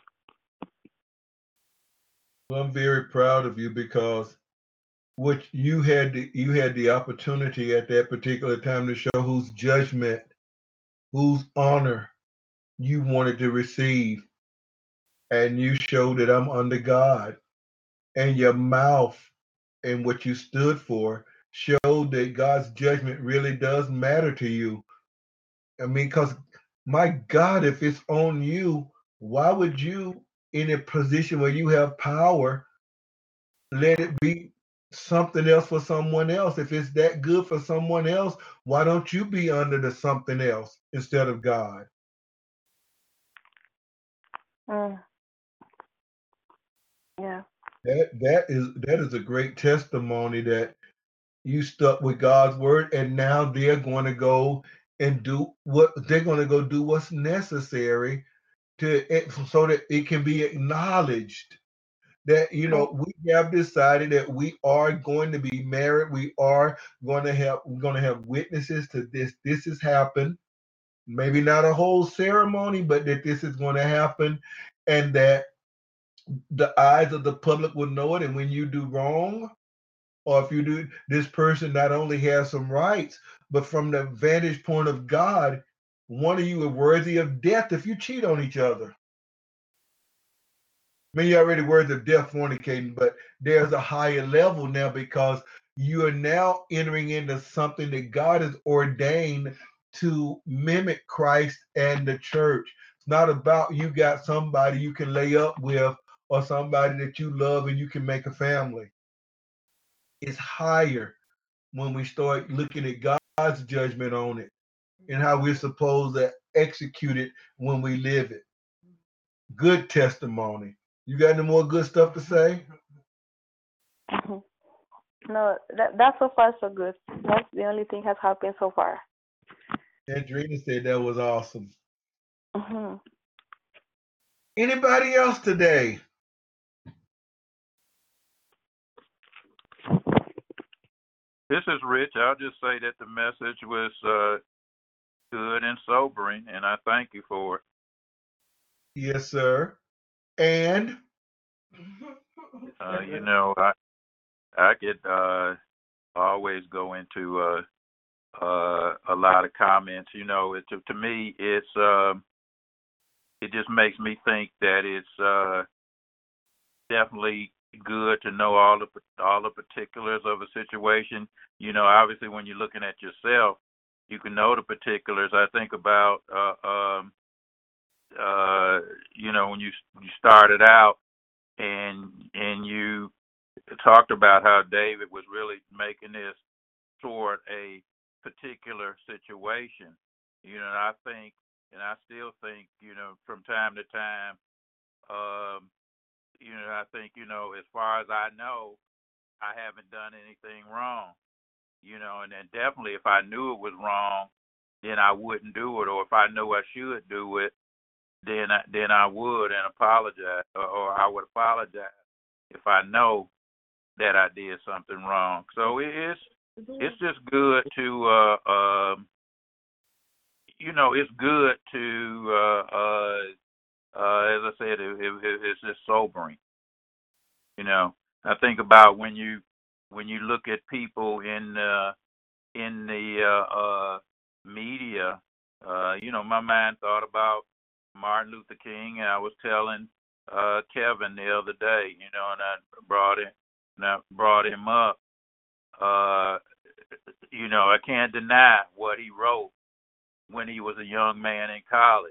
Well, I'm very proud of you because what you had the, you had the opportunity at that particular time to show whose judgment, whose honor you wanted to receive, and you showed that I'm under God, and your mouth and what you stood for showed that God's judgment really does matter to you. I mean, because my God, if it's on you, why would you, in a position where you have power, let it be something else for someone else? If it's that good for someone else, why don't you be under the something else instead of God? Mm. Yeah. That that is that is a great testimony that you stuck with God's word, and now they're going to go and do what they're going to go do what's necessary to it, so that it can be acknowledged that, you know, we have decided that we are going to be married. We are going to have we're going to have witnesses to this. This has happened. Maybe not a whole ceremony, but that this is going to happen, and that the eyes of the public will know it. And when you do wrong, or if you do, this person not only has some rights, but from the vantage point of God, one of you is worthy of death if you cheat on each other. I mean, you're already worthy of death fornicating, but there's a higher level now because you are now entering into something that God has ordained to mimic Christ and the church. It's not about you got somebody you can lay up with or somebody that you love and you can make a family. It's higher. when we start looking at God's judgment on it and how we're supposed to execute it when we live it. Good testimony. You got any more good stuff to say? Mhm. No, that that's so far so good. That's the only thing has happened so far. Andrina said that was awesome. Hmm. Anybody else today? This is Rich. I'll just say that the message was uh, good and sobering, and I thank you for it. Yes, sir. And Uh, you know, I I could uh, always go into uh, uh, a lot of comments. You know, it, to, to me, it's uh, it just makes me think that it's uh, definitely good to know all the all the particulars of a situation. You know, obviously, when you're looking at yourself, you can know the particulars. I think about, uh, um, uh, you know, when you you started out and and you talked about how David was really making this toward a particular situation. You know, and I think, and I still think, you know, from time to time, um, you know, I think, you know, as far as I know, I haven't done anything wrong. You know, and then definitely if I knew it was wrong, then I wouldn't do it. Or if I know I should do it, then I, then I would and apologize, or, or I would apologize if I know that I did something wrong. So it's it's just good to, uh, um, you know, it's good to, uh, uh, uh, as I said, it, it, it's just sobering. You know, I think about when you when you look at people in uh, in the uh, uh, media. Uh, you know, my mind thought about Martin Luther King, and I was telling uh, Kevin the other day. You know, and I brought it, and I brought him up. Uh, you know, I can't deny what he wrote when he was a young man in college.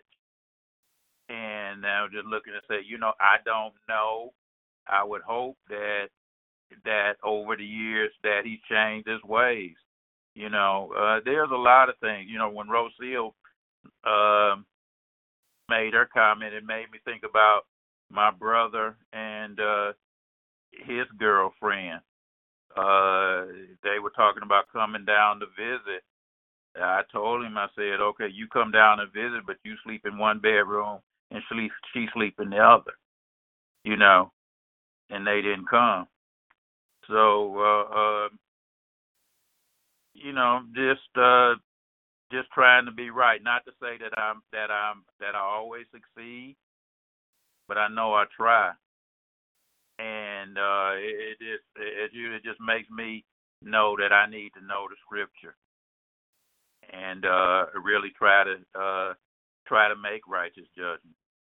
And I was just looking to say, you know, I don't know. I would hope that that over the years that he changed his ways. You know, uh, there's a lot of things. You know, when Rocio uh, made her comment, it made me think about my brother and uh, his girlfriend. Uh, they were talking about coming down to visit. I told him, I said, okay, you come down and visit, but you sleep in one bedroom and sleep, she sleep in the other, you know, and they didn't come. So, uh, uh, you know, just uh, just trying to be right. Not to say that I'm that I'm that I always succeed, but I know I try, and uh, it, it just it, it just makes me know that I need to know the scripture and uh, really try to uh, try to make righteous judgment.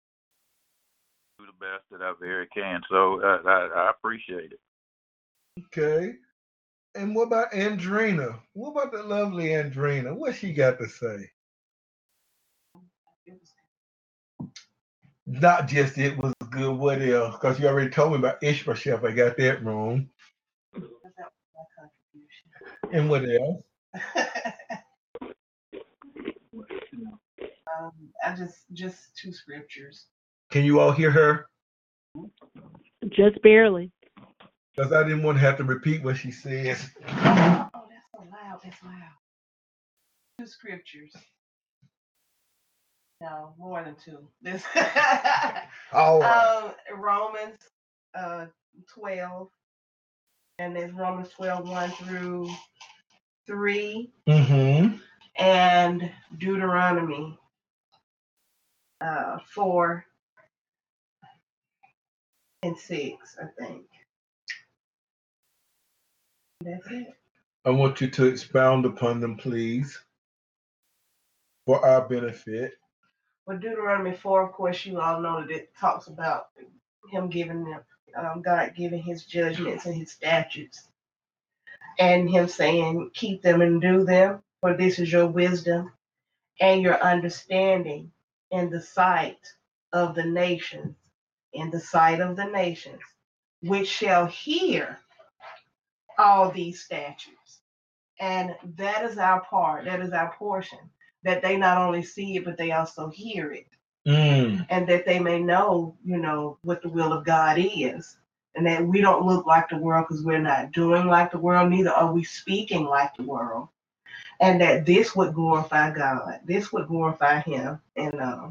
Do the best that I very can. So uh, I, I appreciate it. okay. And what about Andrina? What about the lovely Andrina? What she got to say? Not just it was good. What else? Because you already told me about Ishbosheth. I got that wrong. That was my contribution. And what else? um, I just just two scriptures. Can you all hear her? Just barely. Because I didn't want to have to repeat what she says. Oh, that's so loud. That's loud. Two scriptures. No, more than two. This All right. um, Romans uh, twelve, and there's Romans twelve, one through three, Mm-hmm. and Deuteronomy uh, four and six, I think. That's it. I want you to expound upon them, please, for our benefit. Well, Deuteronomy four, of course, you all know that it talks about him giving them, um, God giving his judgments and his statutes, and him saying, keep them and do them, for this is your wisdom and your understanding in the sight of the nations, in the sight of the nations, which shall hear all these statutes And that is our part. That is our portion. That they not only see it, but they also hear it. Mm. And that they may know, you know, what the will of God is. And that we don't look like the world because we're not doing like the world, neither are we speaking like the world. And that this would glorify God. This would glorify Him. And um,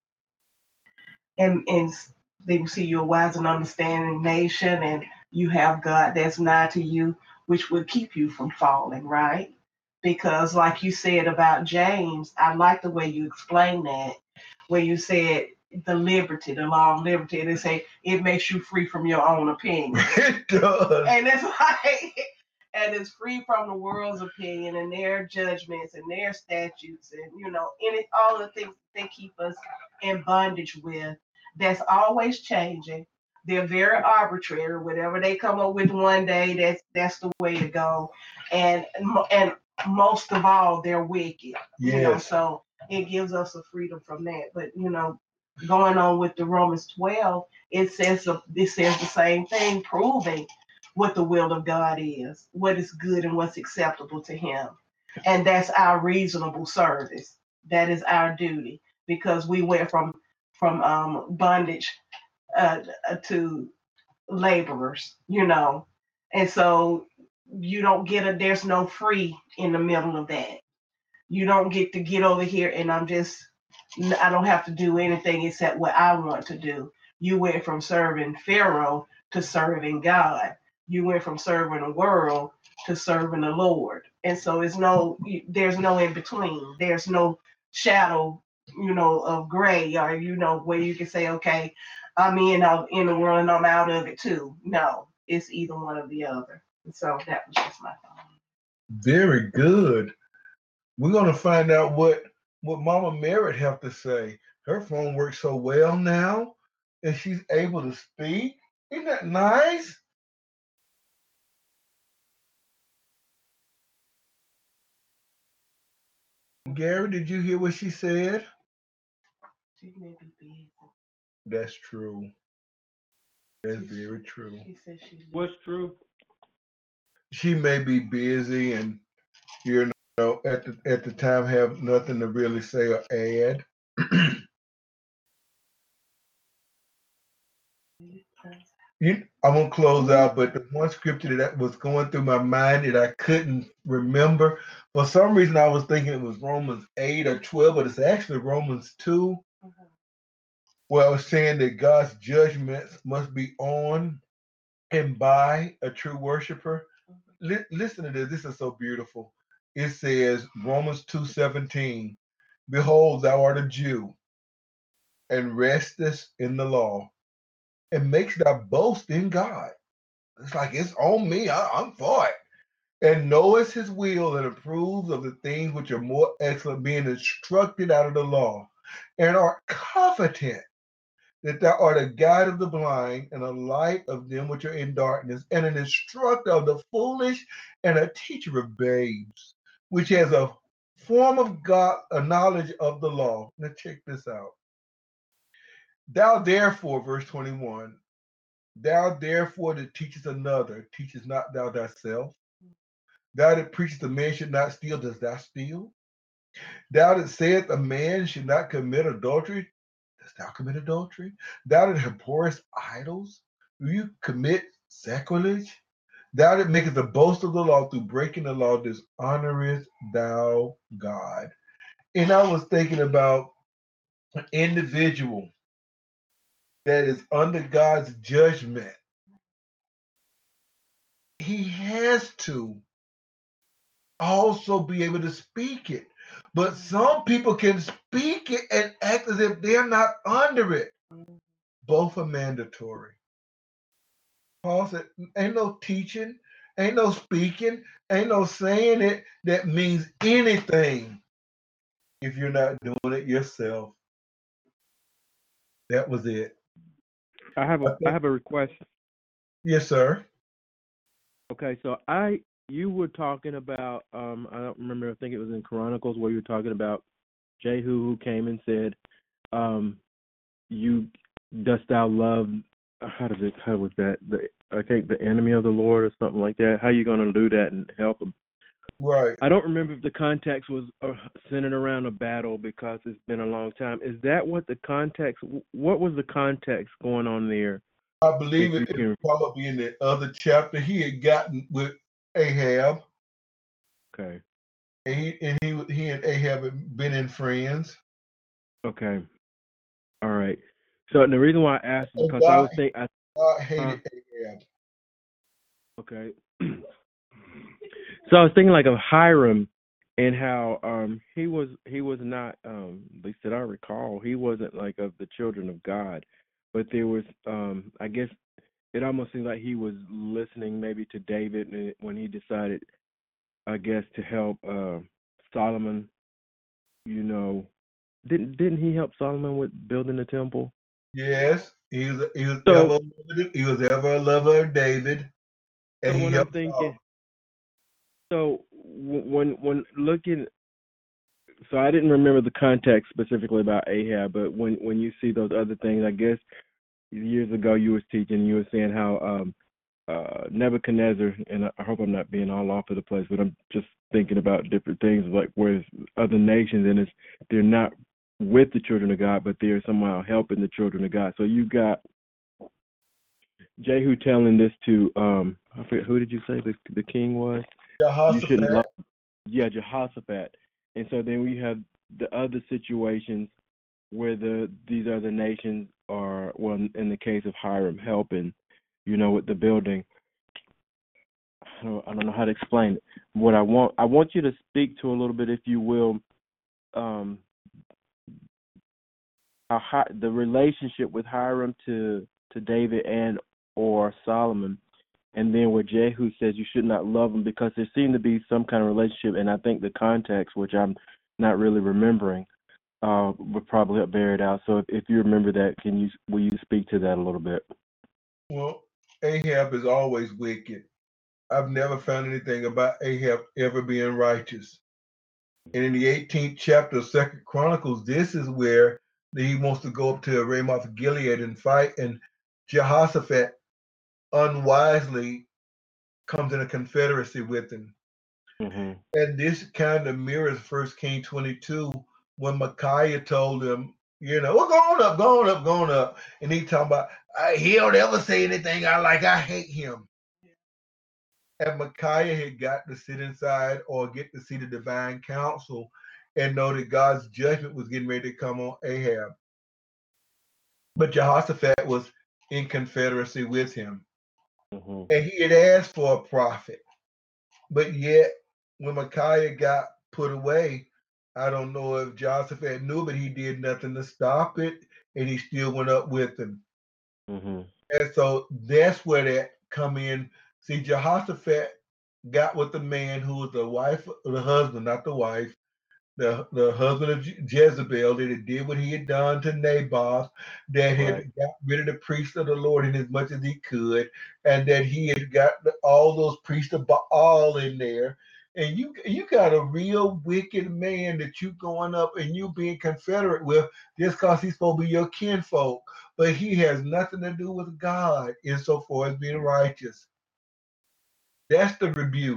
and and they will see you're a wise and understanding nation, and you have God that's nigh to you, which will keep you from falling, right? Because, like you said about James, I like the way you explained that, where you said the liberty, the law of liberty, and they say it makes you free from your own opinion. It does. And it's like, and it's free from the world's opinion and their judgments and their statutes and, you know, any all the things they keep us in bondage with. That's always changing. They're very arbitrary. Whatever they come up with one day, that's that's the way to go. And and most of all, they're wicked. Yes. You know, so it gives us a freedom from that. But you know, going on with the Romans twelve, it says it says the same thing, proving what the will of God is, what is good and what's acceptable to Him. And that's our reasonable service. That is our duty, because we went from from um, bondage uh, to laborers, you know. And so you don't get a, there's no free in the middle of that. You don't get to get over here and I'm just, I don't have to do anything except what I want to do. You went from serving Pharaoh to serving God. You went from serving the world to serving the Lord. And so it's no, there's no in between. There's no shadow, you know, of gray, or, you know, where you can say, okay, I'm in, I'm in the world and I'm out of it too. No, it's either one or the other. And so that was just my thought. Very good. We're going to find out what, what Mama Merritt have to say. Her phone works so well now, and she's able to speak. Isn't that nice? Gary, did you hear what she said? She may be busy. That's true. That's very true. She said she What's true? She may be busy and, you know, at the at the time have nothing to really say or add. You, I'm gonna close out, but the one scripture that was going through my mind that I couldn't remember, for some reason I was thinking it was Romans eight or twelve, but it's actually Romans two, mm-hmm. where I was saying that God's judgments must be on and by a true worshiper. Mm-hmm. Li- listen to this. This is so beautiful. It says, Romans two seventeen, behold, thou art a Jew, and restest in the law, and makes thy boast in God. It's like, it's on me. I, I'm for it. And knowest his will and approves of the things which are more excellent, being instructed out of the law, and art confident that thou art a guide of the blind and a light of them which are in darkness, and an instructor of the foolish and a teacher of babes, which has a form of God, a knowledge of the law. Now check this out. Thou therefore, verse twenty-one, thou therefore that teachest another, teachest not thou thyself? Thou that preachest a man should not steal, dost thou steal? Thou that saith a man should not commit adultery, dost thou commit adultery? Thou that abhorrest idols, do you commit sacrilege? Thou that makest a boast of the law through breaking the law, dishonorest thou God. And I was thinking about an individual that is under God's judgment. He has to also be able to speak it. But some people can speak it and act as if they're not under it. Both are mandatory. Paul said, ain't no teaching, ain't no speaking, ain't no saying it that means anything if you're not doing it yourself. That was it. I have a I have a request. Yes, sir. Okay, so I you were talking about um I don't remember, I think it was in Chronicles where you were talking about Jehu who came and said, um, you dost thou love, how does it how was that? The I think the enemy of the Lord or something like that. How are you gonna do that and help him? Right. I don't remember if the context was uh, centered around a battle because it's been a long time. Is that what the context? What was the context going on there? I believe If it you is can, probably in the other chapter. He had gotten with Ahab, okay, and he and he he and Ahab had been in friends. okay, all right. So the reason why I asked is And because I God, was thinking, I, God uh, hated Ahab. okay. So I was thinking like of Hiram and how um he was he was not um at least that I recall he wasn't like of the children of God, but there was um I guess it almost seemed like he was listening maybe to David and when he decided I guess to help uh, Solomon. You know, didn't didn't he help Solomon with building the temple? Yes, he was he was So ever he was ever a lover of David, and so he when I'm helped thinking Saul. so w- when when looking so I didn't remember the context specifically about Ahab, but when when you see those other things, I guess years ago you was teaching, you were saying how um, uh, Nebuchadnezzar, and I hope I'm not being all off of the place, but I'm just thinking about different things like whereas other nations and it's they're not with the children of God, but they're somehow helping the children of God. So you got Jehu telling this to um, I forget who did you say the the king was? You shouldn't love, Jehoshaphat. yeah, Jehoshaphat. And so then we have the other situations where the these other nations are, well, in the case of Hiram, helping, you know, with the building. I don't, I don't know how to explain it. What I want, I want you to speak to a little bit, if you will, um, how hi, the relationship with Hiram to to David and or Solomon, and then where Jehu says you should not love them because there seemed to be some kind of relationship, and I think the context, which I'm not really remembering, uh, would probably help bear it out. So if, if you remember that, can you will you speak to that a little bit? Well, Ahab is always wicked. I've never found anything about Ahab ever being righteous. And in the eighteenth chapter of Second Chronicles, this is where he wants to go up to Ramoth Gilead and fight, and Jehoshaphat unwisely comes in a confederacy with him. Mm-hmm. And this kind of mirrors First King twenty-two when Micaiah told him, you know, well, going up, going up, going up. And he talking about, I, he don't ever say anything I like. I hate him. And Micaiah had got to sit inside or get to see the divine council and know that God's judgment was getting ready to come on Ahab. But Jehoshaphat was in confederacy with him. Mm-hmm. And he had asked for a prophet. But yet, when Micaiah got put away, I don't know if Jehoshaphat knew, but he did nothing to stop it, and he still went up with him. Mm-hmm. And so that's where that come in. See, Jehoshaphat got with the man who was the wife, the husband, not the wife, the, the husband of Je- Jezebel, that had did what he had done to Naboth, that had Right. got rid of the priests of the Lord in as much as he could, and that he had got the, all those priests of Baal in there. And you you got a real wicked man that you going up and you being confederate with just because he's supposed to be your kinfolk, but he has nothing to do with God insofar as being righteous. That's the rebuke.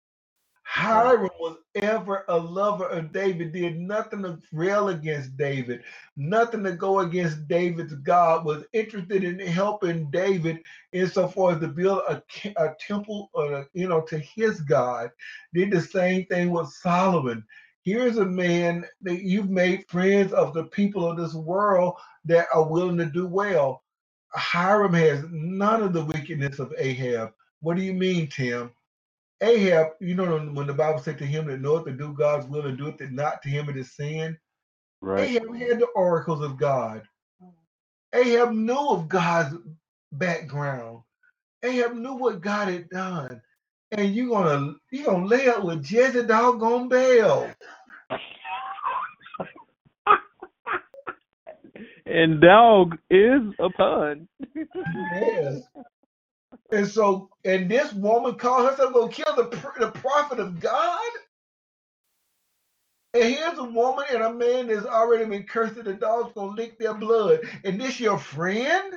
Hiram was ever a lover of David, did nothing to rail against David, nothing to go against David's God, was interested in helping David insofar as to build a, a temple, uh, you know, to his God. Did the same thing with Solomon. Here's a man that you've made friends of the people of this world that are willing to do well. Hiram has none of the wickedness of Ahab. What do you mean, Tim? Ahab, you know, when the Bible said to him that knoweth to do God's will and doeth it not, to him it is sin. Right. Ahab had the oracles of God. Ahab knew of God's background. Ahab knew what God had done. And you're gonna you gonna lay up with Jezebel doggone Baal. And dog is a pun. Yes. And so, and this woman called herself gonna kill the, the prophet of God. And here's a woman and a man that's already been cursed, and the dog's gonna lick their blood. And this your friend?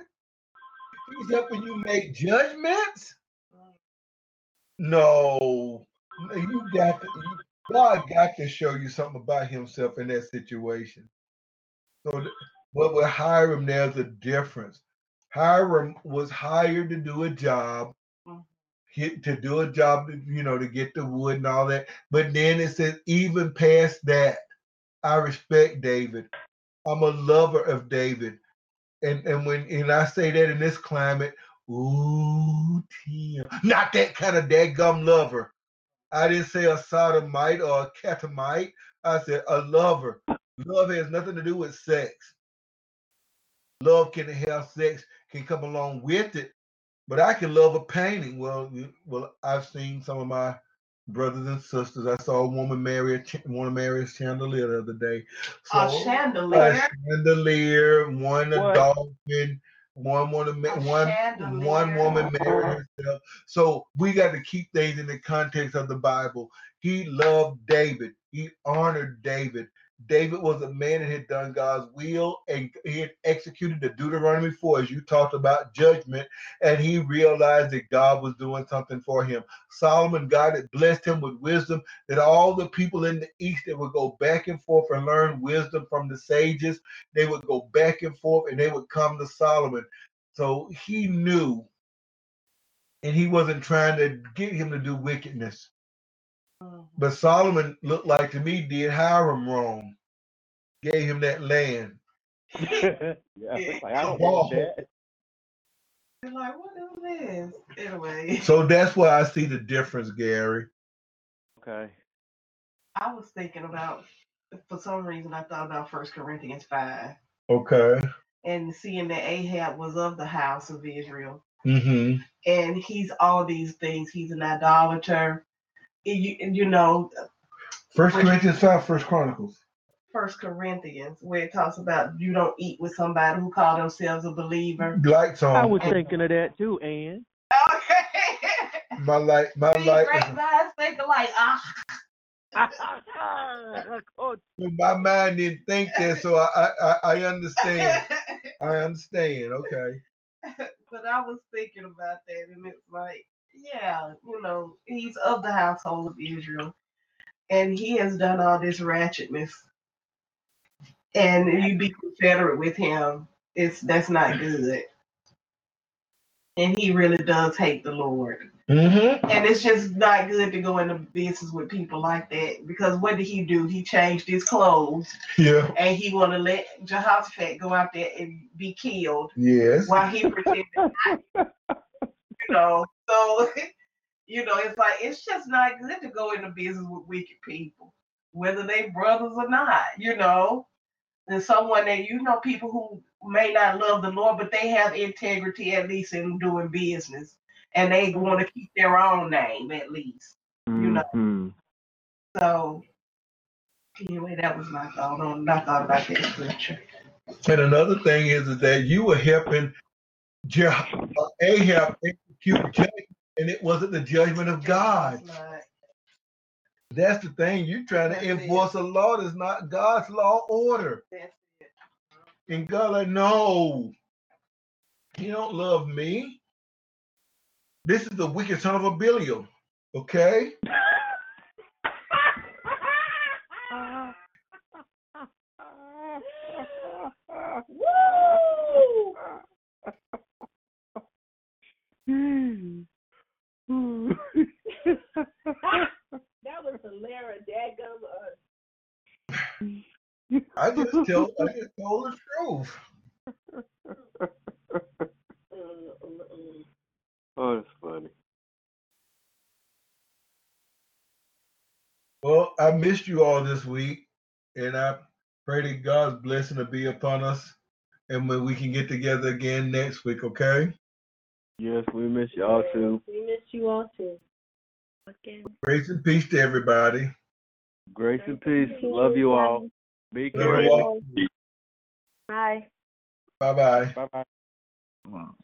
He's helping you make judgments? No. You got to, you, God got to show you something about Himself in that situation. So, th- but with Hiram, there's a difference. Hiram was hired to do a job, Mhm. hit, to do a job, to, you know, to get the wood and all that. But then it says, even past that, I respect David. I'm a lover of David. And and when and I say that in this climate, ooh, Tim, not that kind of dadgum lover. I didn't say a sodomite or a catamite. I said a lover. Love has nothing to do with sex. Love can have sex, can come along with it, but I can love a painting. Well, you- well, I've seen some of my brothers and sisters. I saw a woman marry a ch- want to marry a chandelier the other day. A So chandelier. a chandelier, one a What? dolphin, one want to A one chandelier. one woman married herself. So we got to keep things in the context of the Bible. He loved David. He honored David. David was a man that had done God's will, and he had executed the Deuteronomy four, as you talked about, judgment, and he realized that God was doing something for him. Solomon, God had blessed him with wisdom, that all the people in the East that would go back and forth and learn wisdom from the sages, they would go back and forth and they would come to Solomon. So he knew, and he wasn't trying to get him to do wickedness. Mhm. But Solomon looked like to me did Hiram wrong, gave him that land. yeah, it's like I don't want that. You're like, what is this? Anyway, So that's why I see the difference, Gary. Okay. I was thinking about, for some reason, I thought about First Corinthians five Okay. and seeing that Ahab was of the house of Israel. Mm-hmm. And he's all these things. He's an idolater. You, you know, First Corinthians five, First Chronicles. First Corinthians, where it talks about you don't eat with somebody who call themselves a believer. Lights on. I was thinking of that too, Ann. Okay. My light, my See, light. great minds think alike. Ah. Coach. My mind didn't think that, so I, I, I understand. I understand. Okay. But I was thinking about that, and it's like, yeah, you know, he's of the household of Israel, and he has done all this ratchetness, and you be confederate with him, it's that's not good. And he really does hate the Lord. Mm-hmm. And it's just not good to go into business with people like that, because what did he do? He changed his clothes, Yeah. and he want to let Jehoshaphat go out there and be killed Yes. while he pretended not, you know. So, you know, it's like, it's just not good to go into business with wicked people, whether they brothers or not, you know. And someone that, you know, people who may not love the Lord, but they have integrity at least in doing business. And they want to keep their own name at least, you know. Mm-hmm. So, anyway, that was my thought on, I thought about that scripture. And another thing is, is that you were helping Je- uh, Ahab execute judgment, and it wasn't the judgment of God. It's not. That's the thing. You're trying That's to enforce it. a law that's not God's law order. That's it. And God, like, no, you don't love me. This is the wicked son of a Belial. Okay? Woo! That was hilarious. Dadgum, uh, I just told I just told the truth. Oh, that's funny. Well, I missed you all this week, and I pray that God's blessing to be upon us, and when we can get together again next week, okay? Yes, we miss y'all too. we miss you all too. Okay. Grace and peace to everybody. Grace and peace. Love you all. Be Love you careful. all. Bye. Bye-bye. Bye bye. Wow.